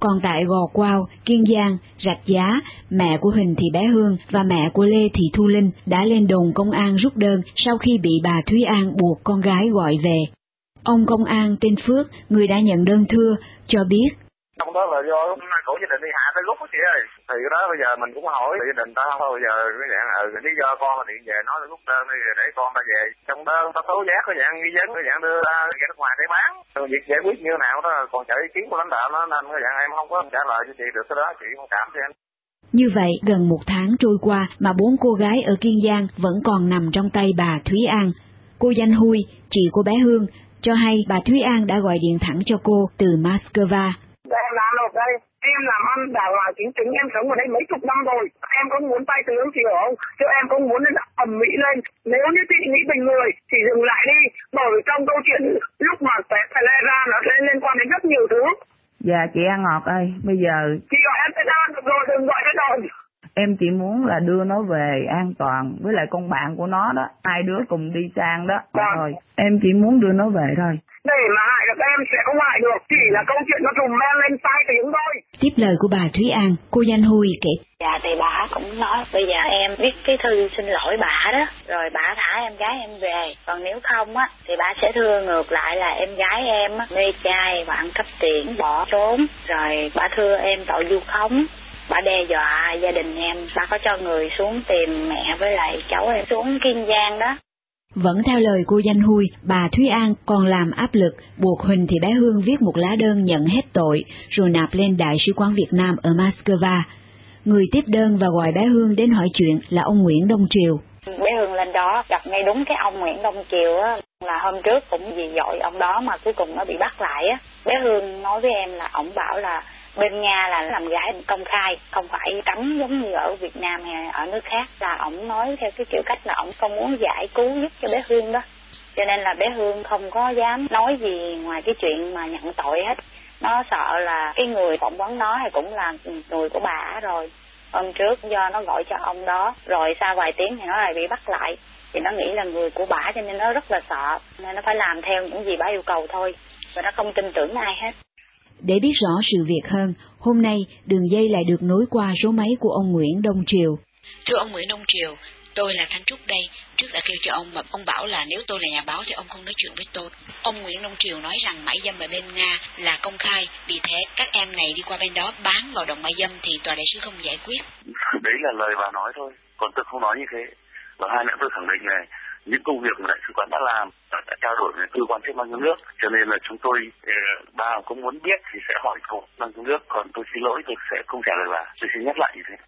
Còn tại Gò Quao, Kiên Giang, Rạch Giá, mẹ của Huỳnh Thị Bé Hương và mẹ của Lê Thị Thu Linh đã lên đồn công an rút đơn sau khi bị bà Thúy An buộc con gái gọi về. Ông công an tên Phước, người đã nhận đơn thưa, cho biết. Trong đó là do cổ gia đình đi hạ tới lúc đó chị ơi. Thì cái đó bây giờ mình cũng hỏi gia đình ta thôi, bây giờ cái dạng là ừ, lý do con là điện về nói là rút đơn đi để con ta về. Trong đơn ta tố giác cái dạng nghi vấn, cái dạng đưa ra ra nước ngoài để bán. Rồi việc giải quyết như nào đó còn chờ ý kiến của lãnh đạo nó, nên cái dạng em không có trả lời cho chị được cái đó, chị không cảm cho em. Như vậy, gần một tháng trôi qua mà bốn cô gái ở Kiên Giang vẫn còn nằm trong tay bà Thúy An. Cô Danh Hui, chị của bé Hương, cho hay bà Thúy An đã gọi điện thẳng cho cô từ Moscow. Em làm được đây, em làm ăn đàng hoàng chính chính, em sống ở đây mấy chục năm rồi, em có muốn tay tướng chị hiểu không? Chứ em không muốn lên ầm mỹ lên. Nếu như chị nghĩ tình người thì dừng lại đi, bởi vì trong câu chuyện lúc mà té phải lê ra nó sẽ liên quan đến rất nhiều thứ. Dạ chị An Ngọt ơi, bây giờ chị gọi em tới đâu được rồi, đừng gọi tới đâu. Em chỉ muốn là đưa nó về an toàn với lại con bạn của nó đó, hai đứa cùng đi sang đó. Vâng. Rồi em chỉ muốn đưa nó về thôi. Để mà hại được em sẽ không hại được, chỉ là câu chuyện nó trùm men lên tai tiếng thôi. Tiếp lời của bà Thúy An, cô Danh Hui kể. Dạ thì bà cũng nói bây giờ em viết cái thư xin lỗi bà đó, rồi bà thả em gái em về. Còn nếu không á thì bà sẽ thưa ngược lại là em gái em á mê trai và ăn cắp tiền bỏ trốn, rồi bà thưa em tội vu khống. Bà đe dọa gia đình em, bà có cho người xuống tìm mẹ với lại cháu em xuống Kiên Giang đó. Vẫn theo lời cô Danh Hui, bà Thúy An còn làm áp lực buộc Huỳnh Thị Bé Hương viết một lá đơn nhận hết tội rồi nạp lên Đại sứ quán Việt Nam ở Moscow. Người tiếp đơn và gọi bé Hương đến hỏi chuyện là ông Nguyễn Đông Triều. Bé Hương lên đó gặp ngay đúng cái ông Nguyễn Đông Triều á, là hôm trước cũng vì dội ông đó mà cuối cùng nó bị bắt lại á. Bé Hương nói với em là ổng bảo là bên Nga là làm gái công khai, không phải cấm giống như ở Việt Nam hay ở nước khác, là ổng nói theo cái kiểu cách là ổng không muốn giải cứu giúp cho bé Hương đó. Cho nên là bé Hương không có dám nói gì ngoài cái chuyện mà nhận tội hết. Nó sợ là cái người phỏng vấn nó thì cũng là người của bà rồi. Hôm trước do nó gọi cho ông đó, rồi sau vài tiếng thì nó lại bị bắt lại. Thì nó nghĩ là người của bà cho nên nó rất là sợ, nên nó phải làm theo những gì bà yêu cầu thôi. Và nó không tin tưởng ai hết. Để biết rõ sự việc hơn, hôm nay đường dây lại được nối qua số máy của ông Nguyễn Đông Triều. Thưa ông Nguyễn Đông Triều, tôi là Thanh Trúc đây, trước đã kêu cho ông mà ông bảo là nếu tôi là nhà báo thì ông không nói chuyện với tôi. Ông Nguyễn Đông Triều nói rằng mại dâm ở bên Nga là công khai, vì thế các em này đi qua bên đó bán vào đồng mại dâm thì tòa đại sứ không giải quyết. Đấy là lời bà nói thôi, còn tôi không nói như thế. Và hai nữa tôi khẳng định này, những công việc mà đại sứ quán đã làm đã trao đổi với cơ quan chức năng trong nước, cho nên là chúng tôi bà có muốn biết thì sẽ hỏi cơ quan chức năng trong nước, còn tôi xin lỗi tôi sẽ không trả lời bà, tôi xin nhắc lại như thế.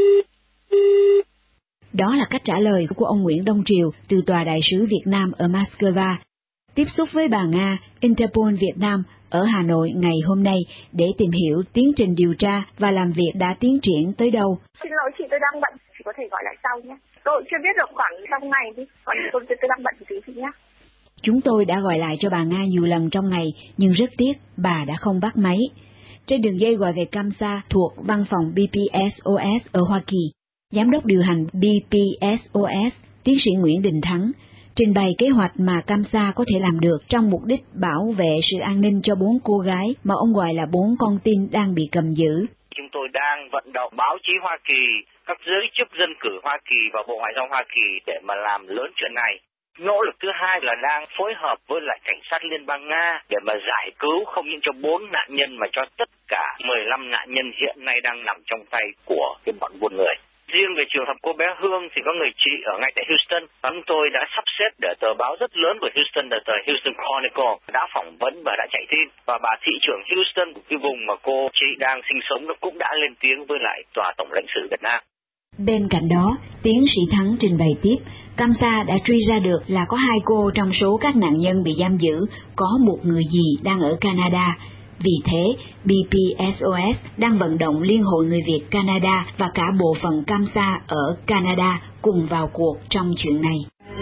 Đó là cách trả lời của ông Nguyễn Đông Triều từ tòa đại sứ Việt Nam ở Moscow. Tiếp xúc với bà Nga, Interpol Việt Nam ở Hà Nội ngày hôm nay để tìm hiểu tiến trình điều tra và làm việc đã tiến triển tới đâu. Xin lỗi chị, tôi đang bận, chị có thể gọi lại sau nhé. Tôi chưa biết được khoảng trong ngày đi, còn tôi, tôi, tôi đang bận tí chị nhé. Chúng tôi đã gọi lại cho bà Nga nhiều lần trong ngày, nhưng rất tiếc bà đã không bắt máy. Trên đường dây gọi về CAMSA thuộc văn phòng B P S O S ở Hoa Kỳ, Giám đốc điều hành B P S O S, tiến sĩ Nguyễn Đình Thắng, trình bày kế hoạch mà CAMSA có thể làm được trong mục đích bảo vệ sự an ninh cho bốn cô gái mà ông gọi là bốn con tin đang bị cầm giữ. Chúng tôi đang vận động báo chí Hoa Kỳ, các giới chức dân cử Hoa Kỳ và Bộ Ngoại giao Hoa Kỳ để mà làm lớn chuyện này. Nỗ lực thứ hai là đang phối hợp với lại cảnh sát Liên bang Nga để mà giải cứu không những cho bốn nạn nhân mà cho tất cả mười lăm nạn nhân hiện nay đang nằm trong tay của cái bọn buôn người. Riêng về trường hợp cô bé Hương thì có người chị ở ngay tại Houston. Chúng tôi đã sắp xếp để tờ báo rất lớn của Houston là tờ Houston Chronicle đã phỏng vấn và đã chạy tin. Và bà thị trưởng Houston của cái vùng mà cô chị đang sinh sống nó cũng đã lên tiếng với lại tòa tổng lãnh sự Việt Nam. Bên cạnh đó, tiến sĩ Thắng trình bày tiếp, CAMSA đã truy ra được là có hai cô trong số các nạn nhân bị giam giữ có một người dì đang ở Canada. Vì thế, B P S O S đang vận động Liên hội Người Việt Canada và cả bộ phận CAMSA ở Canada cùng vào cuộc trong chuyện này.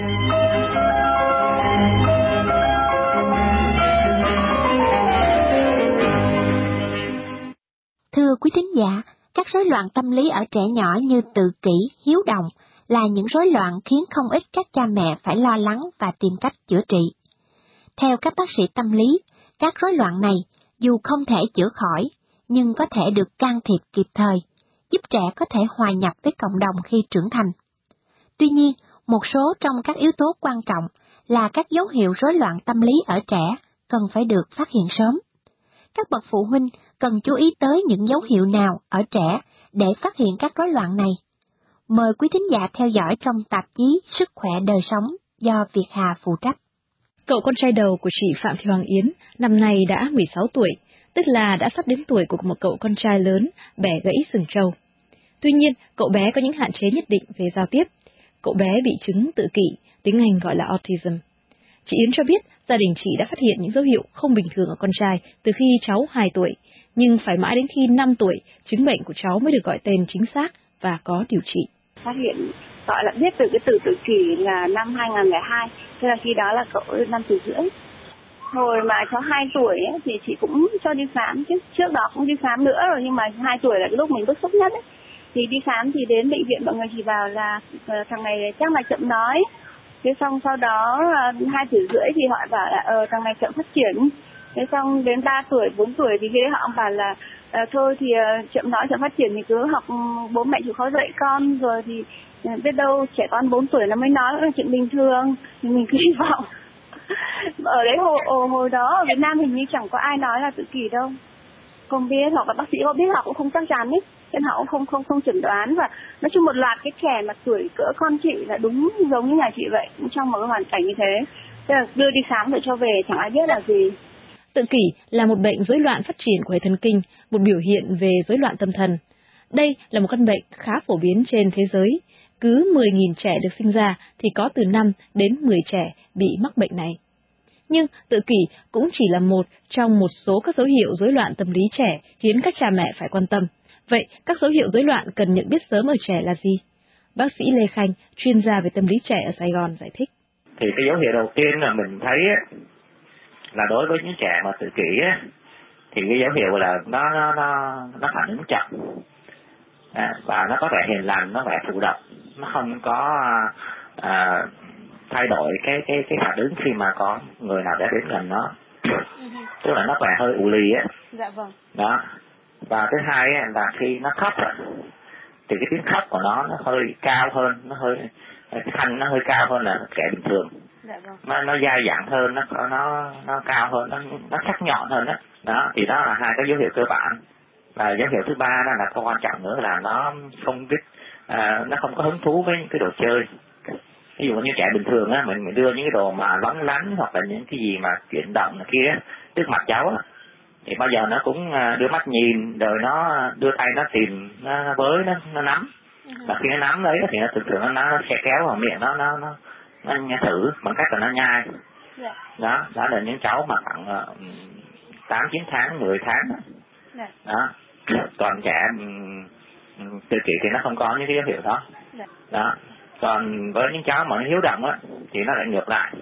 Thưa quý thính giả, các rối loạn tâm lý ở trẻ nhỏ như tự kỷ, hiếu động là những rối loạn khiến không ít các cha mẹ phải lo lắng và tìm cách chữa trị. Theo các bác sĩ tâm lý, các rối loạn này dù không thể chữa khỏi, nhưng có thể được can thiệp kịp thời, giúp trẻ có thể hòa nhập với cộng đồng khi trưởng thành. Tuy nhiên, một số trong các yếu tố quan trọng là các dấu hiệu rối loạn tâm lý ở trẻ cần phải được phát hiện sớm. Các bậc phụ huynh cần chú ý tới những dấu hiệu nào ở trẻ để phát hiện các rối loạn này. Mời quý thính giả theo dõi trong tạp chí Sức khỏe đời sống do Việt Hà phụ trách. Cậu con trai đầu của chị Phạm Thị Hoàng Yến năm nay đã mười sáu tuổi, tức là đã sắp đến tuổi của một cậu con trai lớn bẻ gãy sừng trâu. Tuy nhiên, cậu bé có những hạn chế nhất định về giao tiếp. Cậu bé bị chứng tự kỷ, tiếng Anh gọi là autism. Chị Yến cho biết gia đình chị đã phát hiện những dấu hiệu không bình thường ở con trai từ khi cháu hai tuổi, nhưng phải mãi đến khi năm tuổi, chứng bệnh của cháu mới được gọi tên chính xác và có điều trị. Phát hiện gọi là biết từ cái từ tự kỷ là năm hai không không hai, tức là khi đó là cậu năm tuổi rưỡi. Hồi mà cháu hai tuổi ấy, thì chị cũng cho đi khám chứ, trước đó cũng đi khám nữa rồi, nhưng mà hai tuổi là cái lúc mình bức xúc nhất ấy. Thì đi khám thì đến bệnh viện mọi người chỉ bảo là uh, thằng này chắc là chậm nói. Thế xong sau đó uh, hai tuổi rưỡi thì họ bảo là ờ uh, thằng này chậm phát triển. Thế xong đến ba tuổi, bốn tuổi thì ghế họ bảo là uh, thôi thì uh, chậm nói, chậm phát triển thì cứ học, bố mẹ chịu khó dạy con, rồi thì uh, biết đâu trẻ con bốn tuổi nó mới nói là chuyện bình thường, thì mình cứ hy vọng. Ở đấy hồi, hồi đó ở Việt Nam hình như chẳng có ai nói là tự kỷ đâu. Không biết, hoặc là bác sĩ có biết họ cũng không chắc chắn ấy. Nên họ cũng không không không chẩn đoán, và nói chung một loạt cái trẻ mà tuổi cỡ con chị là đúng giống như nhà chị vậy, cũng trong một cái hoàn cảnh như thế. Tức là đưa đi khám rồi cho về chẳng ai biết là gì. Tự kỷ là một bệnh rối loạn phát triển của hệ thần kinh, một biểu hiện về rối loạn tâm thần. Đây là một căn bệnh khá phổ biến trên thế giới. Cứ mười nghìn trẻ được sinh ra thì có từ năm đến mười trẻ bị mắc bệnh này. Nhưng tự kỷ cũng chỉ là một trong một số các dấu hiệu rối loạn tâm lý trẻ khiến các cha mẹ phải quan tâm. Vậy, các dấu hiệu rối loạn cần nhận biết sớm ở trẻ là gì? Bác sĩ Lê Khanh, chuyên gia về tâm lý trẻ ở Sài Gòn giải thích. Thì cái dấu hiệu đầu tiên là mình thấy là đối với những trẻ mà tự kỷ thì cái dấu hiệu là nó nó nó nó phản ứng chậm, à, và nó có vẻ hiền lành, nó vẻ thụ động, nó không có à, thay đổi cái cái cái phản ứng khi mà có người nào đã đến gần nó, tức là nó vẻ hơi ù lì á. Dạ vâng. Đó. Và thứ hai là khi nó khóc thì cái tiếng khóc của nó nó hơi cao hơn, nó hơi cái thanh nó hơi cao hơn là trẻ bình thường. Dạ vâng. Nó nó dai dẳng hơn, nó nó nó cao hơn, nó nó sắc nhọn hơn đó. Đó thì đó là hai cái dấu hiệu cơ bản. Và dấu hiệu thứ ba đó là cái quan trọng nữa là nó không biết à, nó không có hứng thú với những cái đồ chơi. Ví dụ như trẻ bình thường á, mình mình đưa những cái đồ mà lóng lánh hoặc là những cái gì mà chuyển động này kia trước mặt cháu á, thì bao giờ nó cũng đưa mắt nhìn, rồi nó đưa tay nó tìm, nó với, nó nó nắm. Và khi nó nắm đấy thì nó thường thường nó nó sẽ kéo vào miệng nó nó nó nó nhai thử bằng cách là nó nhai. Đó, đó là những cháu mà khoảng uh, tám chín tháng, mười tháng đó. Đó. Còn trẻ um, tự kỷ thì nó không có những cái dấu hiệu đó. Đó. Còn với những cháu mà nó hiếu động á thì nó lại ngược lại.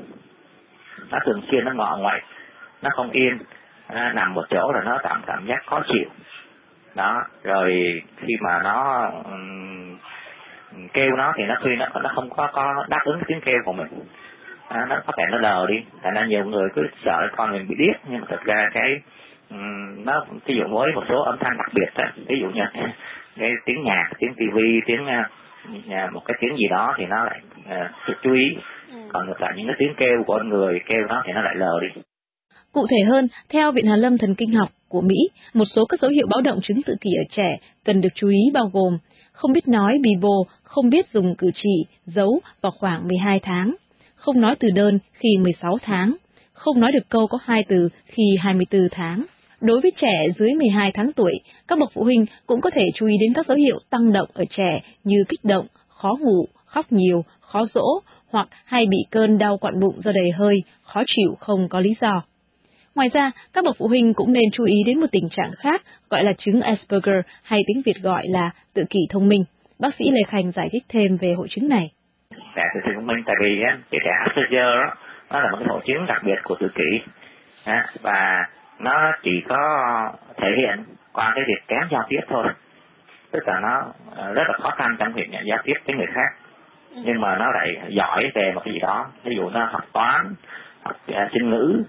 Nó thường xuyên nó ngọ ngoại, nó không yên, nó nằm một chỗ là nó cảm cảm giác khó chịu. Đó, rồi khi mà nó um, kêu nó thì nó khi nó nó không có có đáp ứng cái tiếng kêu của mình. À, nó có thể nó đờ đi, tại nên nhiều người cứ sợ con mình bị điếc, nhưng mà thực ra cái um, nó ví dụ với một số âm thanh đặc biệt đó, ví dụ như cái tiếng nhạc, tiếng tivi, tiếng uh, một cái tiếng gì đó thì nó lại uh, chú ý. Ừ. Còn ngược lại những cái tiếng kêu của con người kêu nó thì nó lại lờ đi. Cụ thể hơn, theo Viện Hàn Lâm Thần Kinh học của Mỹ, một số các dấu hiệu báo động chứng tự kỷ ở trẻ cần được chú ý bao gồm không biết nói bì bô, không biết dùng cử chỉ, dấu vào khoảng mười hai tháng, không nói từ đơn khi mười sáu tháng, không nói được câu có hai từ khi hai mươi tư tháng. Đối với trẻ dưới mười hai tháng tuổi, các bậc phụ huynh cũng có thể chú ý đến các dấu hiệu tăng động ở trẻ như kích động, khó ngủ, khóc nhiều, khó dỗ hoặc hay bị cơn đau quặn bụng do đầy hơi, khó chịu không có lý do. Ngoài ra, các bậc phụ huynh cũng nên chú ý đến một tình trạng khác gọi là chứng Asperger hay tiếng Việt gọi là tự kỷ thông minh. Bác sĩ Lê Khanh giải thích thêm về hội chứng này. Trẻ tự kỷ thông minh tại vì á, cái trẻ Asperger đó, nó là một cái hội chứng đặc biệt của tự kỷ á, và nó chỉ có thể hiện qua cái việc kém giao tiếp thôi. Tức là nó rất là khó khăn trong việc giao tiếp với người khác, nhưng mà nó lại giỏi về một cái gì đó, ví dụ nó học toán, học uh, sinh ngữ,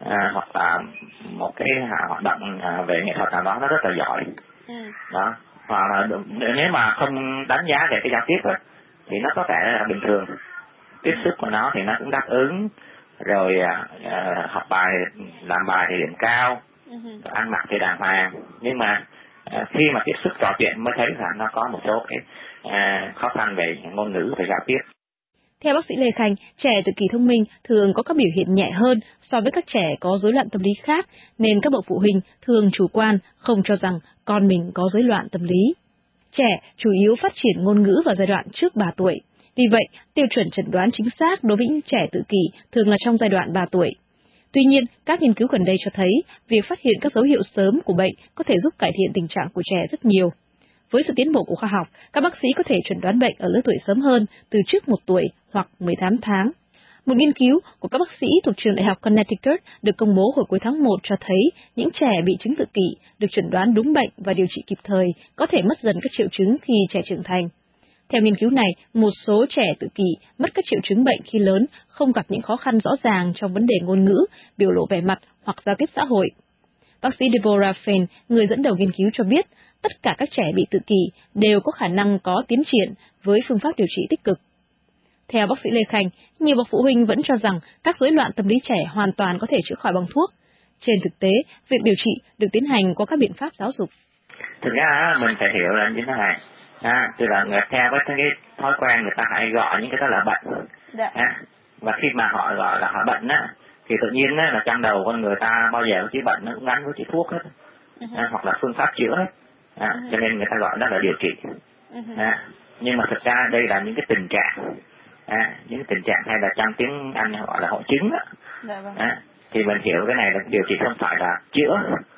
à, hoặc là một cái hoạt động à, về nghệ thuật nào đó nó rất là giỏi. Ừ. Đó, hoặc là nếu mà không đánh giá về cái giao tiếp đó, thì nó có vẻ là bình thường, tiếp xúc của nó thì nó cũng đáp ứng, rồi à, à, học bài làm bài thì điểm cao, uh-huh. ăn mặc thì đàng hoàng, nhưng mà à, khi mà tiếp xúc trò chuyện mới thấy là nó có một số cái à, khó khăn về ngôn ngữ, về giao tiếp. Theo bác sĩ Lê Khanh, trẻ tự kỷ thông minh thường có các biểu hiện nhẹ hơn so với các trẻ có rối loạn tâm lý khác, nên các bậc phụ huynh thường chủ quan, không cho rằng con mình có rối loạn tâm lý. Trẻ chủ yếu phát triển ngôn ngữ vào giai đoạn trước ba tuổi. Vì vậy, tiêu chuẩn chẩn đoán chính xác đối với những trẻ tự kỷ thường là trong giai đoạn ba tuổi. Tuy nhiên, các nghiên cứu gần đây cho thấy việc phát hiện các dấu hiệu sớm của bệnh có thể giúp cải thiện tình trạng của trẻ rất nhiều. Với sự tiến bộ của khoa học, các bác sĩ có thể chẩn đoán bệnh ở lứa tuổi sớm hơn, từ trước một tuổi hoặc mười tám tháng. Một nghiên cứu của các bác sĩ thuộc trường đại học Connecticut được công bố hồi cuối tháng một cho thấy những trẻ bị chứng tự kỷ được chẩn đoán đúng bệnh và điều trị kịp thời có thể mất dần các triệu chứng khi trẻ trưởng thành. Theo nghiên cứu này, một số trẻ tự kỷ mất các triệu chứng bệnh khi lớn không gặp những khó khăn rõ ràng trong vấn đề ngôn ngữ, biểu lộ vẻ mặt hoặc giao tiếp xã hội. Bác sĩ Deborah Fane, người dẫn đầu nghiên cứu cho biết, tất cả các trẻ bị tự kỷ đều có khả năng có tiến triển với phương pháp điều trị tích cực. Theo bác sĩ Lê Khanh, nhiều bậc phụ huynh vẫn cho rằng các rối loạn tâm lý trẻ hoàn toàn có thể chữa khỏi bằng thuốc. Trên thực tế, việc điều trị được tiến hành qua các biện pháp giáo dục. Thực ra mình phải hiểu là như thế này, à, tức là người theo với cái thói quen người ta hay gọi những cái đó là bệnh. Dạ. À, và khi mà họ gọi là họ bệnh á, thì tự nhiên á, là trong đầu con người ta bao giờ chữa bệnh nó cũng gắn với chữa thuốc hết, uh-huh. à, hoặc là phương pháp chữa hết, à, uh-huh. cho nên người ta gọi đó là điều trị. Uh-huh. À, nhưng mà thực ra đây là những cái tình trạng, à, những cái tình trạng hay là trong tiếng Anh gọi là hội chứng á, dạ, vâng. à, thì mình hiểu cái này là điều trị không phải là chữa,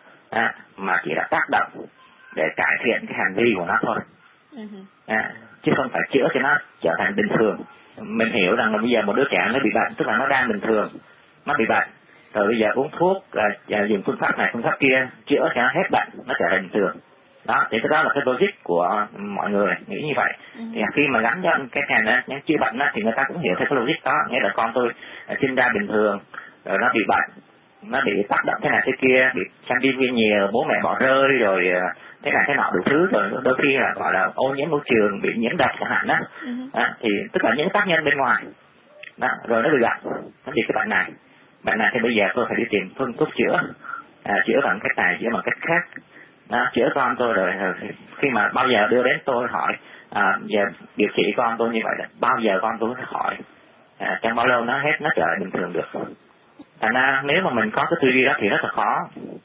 à, mà chỉ là tác động để cải thiện cái hành vi của nó thôi, uh-huh. à, chứ không phải chữa cho nó trở thành bình thường. Mình hiểu rằng là bây giờ một đứa trẻ nó bị bệnh, tức là nó đang bình thường, nó bị bệnh, rồi bây giờ uống thuốc, uh, dùng phương pháp này phương pháp kia chữa cho nó hết bệnh, nó trở thành bình thường. Đó, thì cái đó là cái logic của mọi người nghĩ như vậy. Uh-huh. Thì khi mà gắn cho cái này đó, những chữa bệnh đó, thì người ta cũng hiểu theo cái logic đó, nghĩa là con tôi uh, sinh ra bình thường, rồi nó bị bệnh, nó bị tác động thế này thế kia, bị chăn đi vi nhiều, bố mẹ bỏ rơi, rồi uh, thế này thế nọ đủ thứ, rồi đôi khi là gọi là ô nhiễm môi trường, bị nhiễm độc chẳng hạn đó. Uh-huh. Đó, thì tức là những tác nhân bên ngoài đó, rồi nó bị bệnh, nó bị cái bệnh này bệnh này thì bây giờ tôi phải đi tìm phương thuốc chữa, à, chữa bằng cách này, chữa bằng cách khác đó, chữa con tôi rồi, rồi khi mà bao giờ đưa đến tôi hỏi à, giờ điều trị con tôi như vậy là bao giờ con tôi phải hỏi à, trong bao lâu nó hết, nó trở lại bình thường được. Thành ra nếu mà mình có cái tư duy đó thì rất là khó.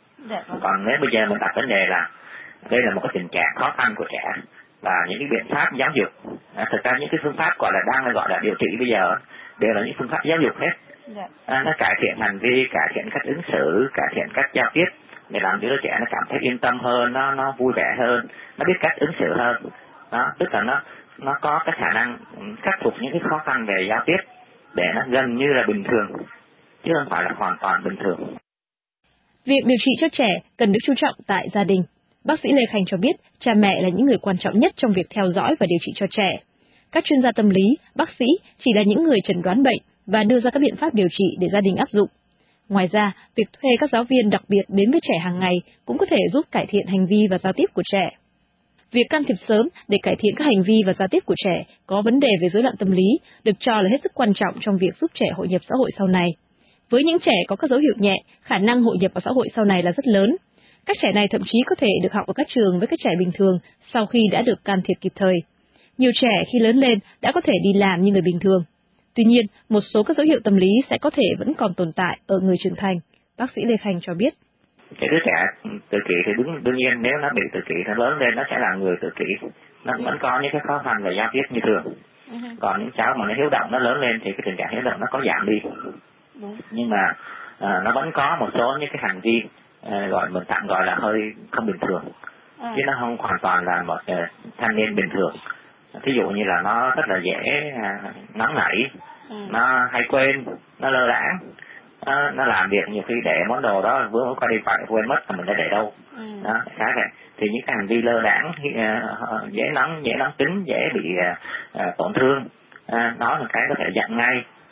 Còn nếu bây giờ mình đặt vấn đề là đây là một cái tình trạng khó khăn của trẻ và những cái biện pháp giáo dục, à, thực ra những cái phương pháp gọi là đang gọi là điều trị bây giờ đều là những phương pháp giáo dục hết. À, nó cải thiện hành vi, cải thiện cách ứng xử, cải thiện cách giao tiếp để làm cho đứa trẻ nó cảm thấy yên tâm hơn, nó nó vui vẻ hơn, nó biết cách ứng xử hơn. Đó, tức là nó nó có cái khả năng khắc phục những cái khó khăn về giao tiếp để nó gần như là bình thường, chứ không phải là hoàn toàn bình thường. Việc điều trị cho trẻ cần được chú trọng tại gia đình. Bác sĩ Lê Khanh cho biết, cha mẹ là những người quan trọng nhất trong việc theo dõi và điều trị cho trẻ. Các chuyên gia tâm lý, bác sĩ chỉ là những người chẩn đoán bệnh và đưa ra các biện pháp điều trị để gia đình áp dụng. Ngoài ra, việc thuê các giáo viên đặc biệt đến với trẻ hàng ngày cũng có thể giúp cải thiện hành vi và giao tiếp của trẻ. Việc can thiệp sớm để cải thiện các hành vi và giao tiếp của trẻ có vấn đề về rối loạn tâm lý được cho là hết sức quan trọng trong việc giúp trẻ hội nhập xã hội sau này. Với những trẻ có các dấu hiệu nhẹ, khả năng hội nhập vào xã hội sau này là rất lớn. Các trẻ này thậm chí có thể được học ở các trường với các trẻ bình thường sau khi đã được can thiệp kịp thời. Nhiều trẻ khi lớn lên đã có thể đi làm như người bình thường. Tuy nhiên, một số các dấu hiệu tâm lý sẽ có thể vẫn còn tồn tại ở người trưởng thành. Bác sĩ Lê Khanh cho biết. Cái đứa trẻ tự kỷ thì đúng, đương nhiên nếu nó bị tự kỷ, nó lớn lên nó sẽ là người tự kỷ. Nó vẫn có những cái khó khăn về giao tiếp như thường. Còn những cháu mà nó hiếu động, nó lớn lên thì cái tình trạng hiếu động nó có giảm đi. Nhưng mà à, nó vẫn có một số những cái hành vi à, gọi mình tạm gọi là hơi không bình thường. À. Chứ nó không hoàn toàn là một uh, thanh niên bình thường. Thí dụ như là nó rất là dễ uh, nóng nảy, ừ. nó hay quên, nó lơ đãng, nó, nó làm việc nhiều khi để món đồ đó vừa qua đi phải quên mất là mình đã để đâu. Ừ. Đó, khá vậy. Thì những cái hành vi lơ đãng, uh, dễ nóng, dễ nóng tính, dễ bị uh, uh, tổn thương, uh, đó là cái có thể dặn ngay.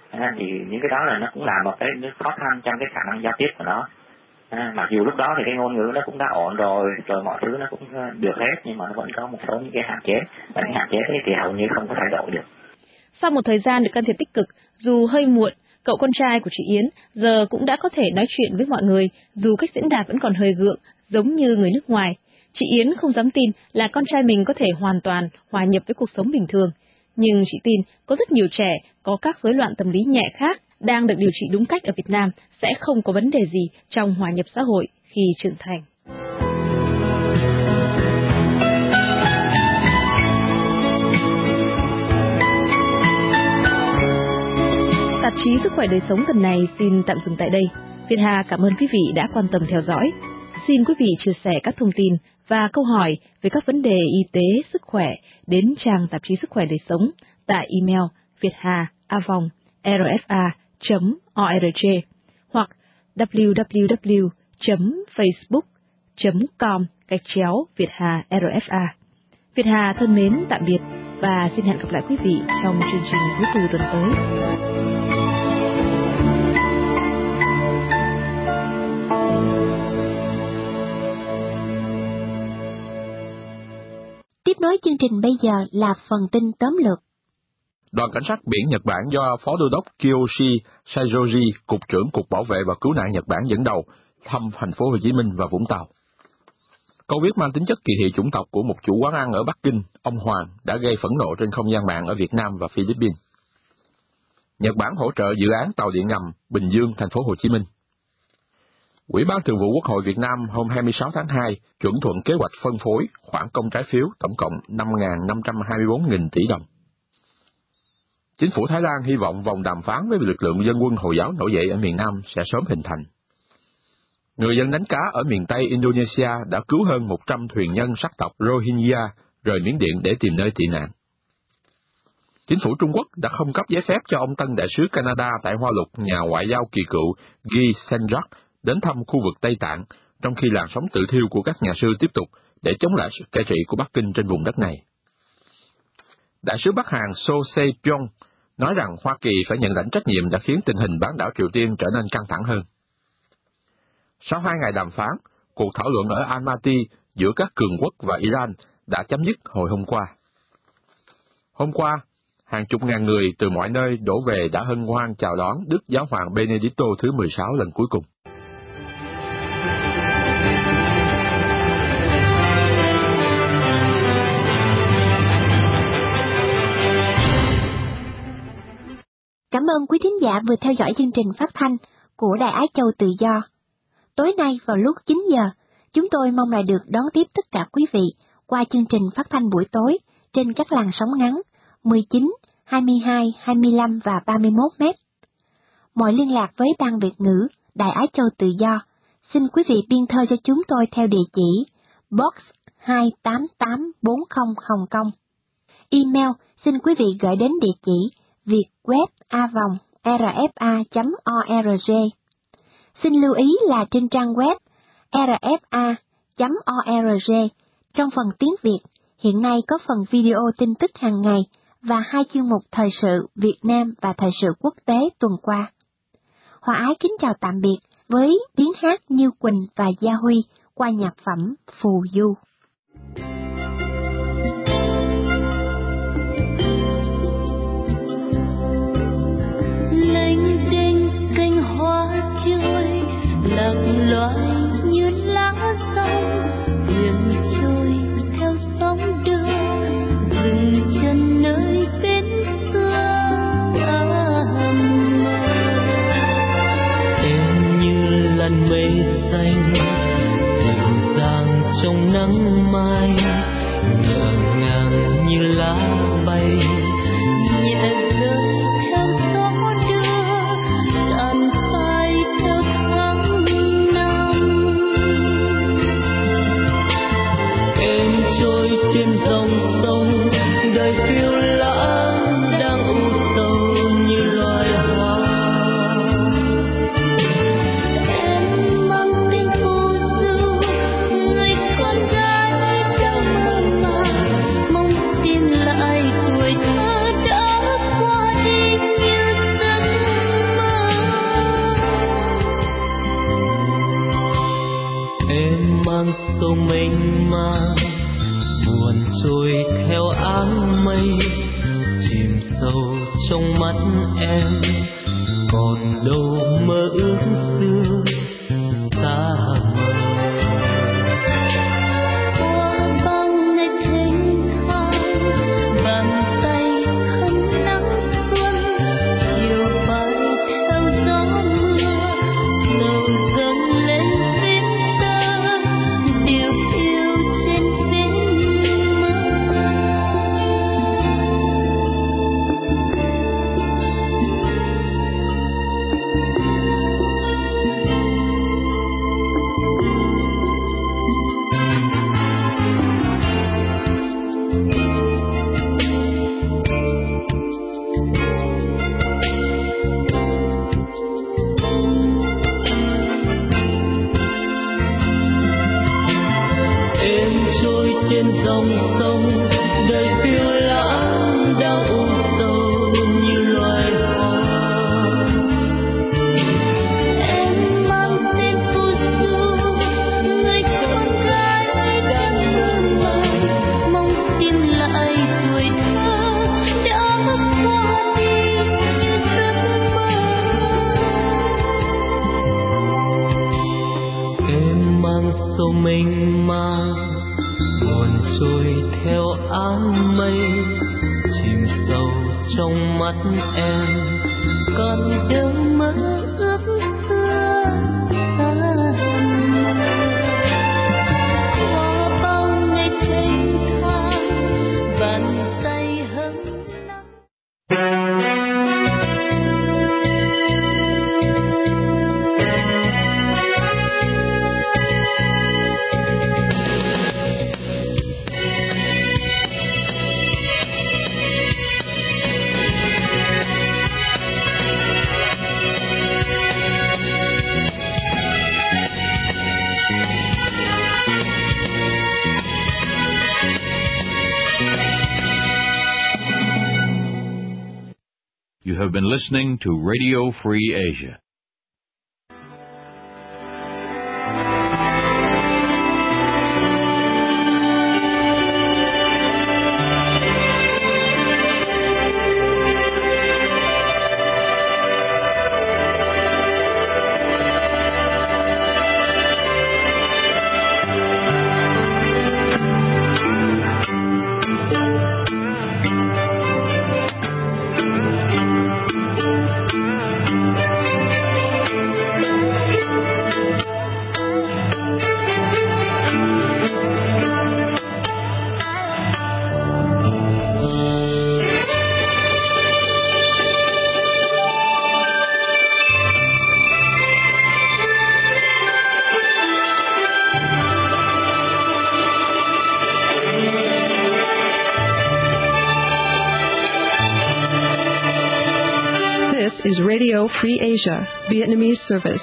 À, thì những cái đó là nó cũng là một cái khó khăn trong cái khả năng giao tiếp của nó. À, mặc dù lúc đó thì cái ngôn ngữ nó cũng đã ổn rồi, rồi mọi thứ nó cũng được hết, nhưng mà nó vẫn có một số những cái hạn chế, và những hạn chế ấy thì hầu như không có thay đổi được. Sau một thời gian được can thiệp tích cực, dù hơi muộn, cậu con trai của chị Yến giờ cũng đã có thể nói chuyện với mọi người, dù cách diễn đạt vẫn còn hơi gượng, giống như người nước ngoài. Chị Yến không dám tin là con trai mình có thể hoàn toàn hòa nhập với cuộc sống bình thường. Nhưng chị tin có rất nhiều trẻ có các rối loạn tâm lý nhẹ khác đang được điều trị đúng cách ở Việt Nam sẽ không có vấn đề gì trong hòa nhập xã hội khi trưởng thành. Tạp chí Sức khỏe đời sống tuần này xin tạm dừng tại đây. Việt Hà cảm ơn quý vị đã quan tâm theo dõi. Xin quý vị chia sẻ các thông tin và câu hỏi về các vấn đề y tế, sức khỏe đến trang tạp chí Sức khỏe đời sống tại email vietha@rfa chấm org hoặc w w w chấm facebook chấm com gạch chéo vietha rfa. Việt Hà thân mến tạm biệt và xin hẹn gặp lại quý vị trong chương trình cuối tuần tuần tới. Tiếp nối chương trình bây giờ là phần tin tóm lược. Đoàn cảnh sát biển Nhật Bản do Phó Đô đốc Kiyoshi Saizoji, Cục trưởng Cục Bảo vệ và Cứu nạn Nhật Bản dẫn đầu, thăm thành phố Hồ Chí Minh và Vũng Tàu. Câu viết mang tính chất kỳ thị chủng tộc của một chủ quán ăn ở Bắc Kinh, ông Hoàng, đã gây phẫn nộ trên không gian mạng ở Việt Nam và Philippines. Nhật Bản hỗ trợ dự án tàu điện ngầm Bình Dương, thành phố Hồ Chí Minh. Ủy ban Thường vụ Quốc hội Việt Nam hôm hai mươi sáu tháng hai chuẩn thuận kế hoạch phân phối khoản công trái phiếu tổng cộng năm nghìn năm trăm hai mươi bốn nghìn tỷ đồng. Chính phủ Thái Lan hy vọng vòng đàm phán với lực lượng dân quân Hồi giáo nổi dậy ở miền Nam sẽ sớm hình thành. Người dân đánh cá ở miền Tây Indonesia đã cứu hơn một trăm thuyền nhân sắc tộc Rohingya rời Miến Điện để tìm nơi tị nạn. Chính phủ Trung Quốc đã không cấp giấy phép cho ông tân đại sứ Canada tại Hoa Lục, nhà ngoại giao kỳ cựu Guy Senjak, đến thăm khu vực Tây Tạng, trong khi làn sóng tự thiêu của các nhà sư tiếp tục để chống lại sự cai trị của Bắc Kinh trên vùng đất này. Đại sứ Bắc Hàn So Se-pyong nói rằng Hoa Kỳ phải nhận lãnh trách nhiệm đã khiến tình hình bán đảo Triều Tiên trở nên căng thẳng hơn. Sau hai ngày đàm phán, cuộc thảo luận ở Almaty giữa các cường quốc và Iran đã chấm dứt hồi hôm qua. Hôm qua, hàng chục ngàn người từ mọi nơi đổ về đã hân hoan chào đón Đức Giáo hoàng Benedicto thứ mười sáu lần cuối cùng. Cảm ơn quý thính giả vừa theo dõi chương trình phát thanh của Đài Á Châu Tự Do. Tối nay vào lúc chín giờ, chúng tôi mong lại được đón tiếp tất cả quý vị qua chương trình phát thanh buổi tối trên các làn sóng ngắn mười chín, hai mươi hai, hai mươi lăm và ba mươi mốt mét. Mọi liên lạc với Ban Việt ngữ Đài Á Châu Tự Do, xin quý vị biên thơ cho chúng tôi theo địa chỉ Box hai tám tám bốn không Hồng Kông. Email xin quý vị gửi đến địa chỉ vietweb a vòng rfa chấm org. Xin lưu ý là trên trang web rfa chấm org, trong phần tiếng Việt, hiện nay có phần video tin tức hàng ngày và hai chuyên mục thời sự Việt Nam và thời sự quốc tế tuần qua. Hòa ái kính chào tạm biệt với tiếng hát Như Quỳnh và Gia Huy qua nhạc phẩm Phù Du. Lênh đênh cành hoa trôi lạc loài như lá rong, thuyền trôi theo sóng đưa dừng chân nơi bến xưa ấm. Em như làn mây xanh dịu dàng trong nắng sông mênh mang, buồn trôi theo áng mây, chìm sâu trong mắt em, còn đâu mơ ước xưa xa mờ. You have been listening to Radio Free Asia. Is Radio Free Asia, Vietnamese service.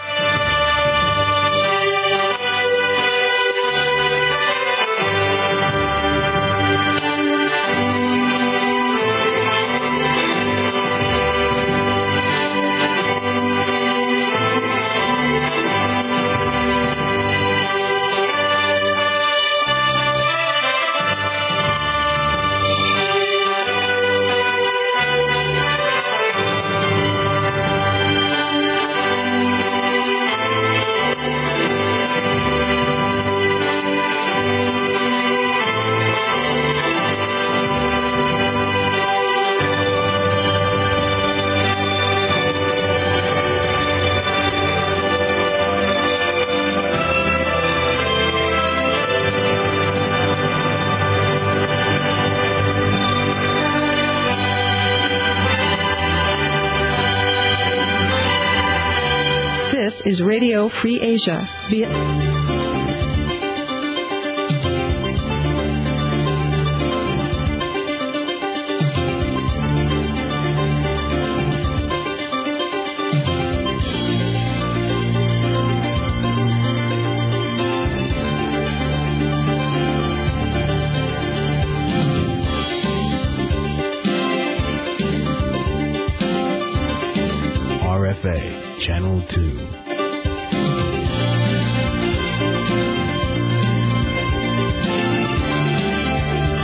Is Radio Free Asia. Viet- R F A Channel two.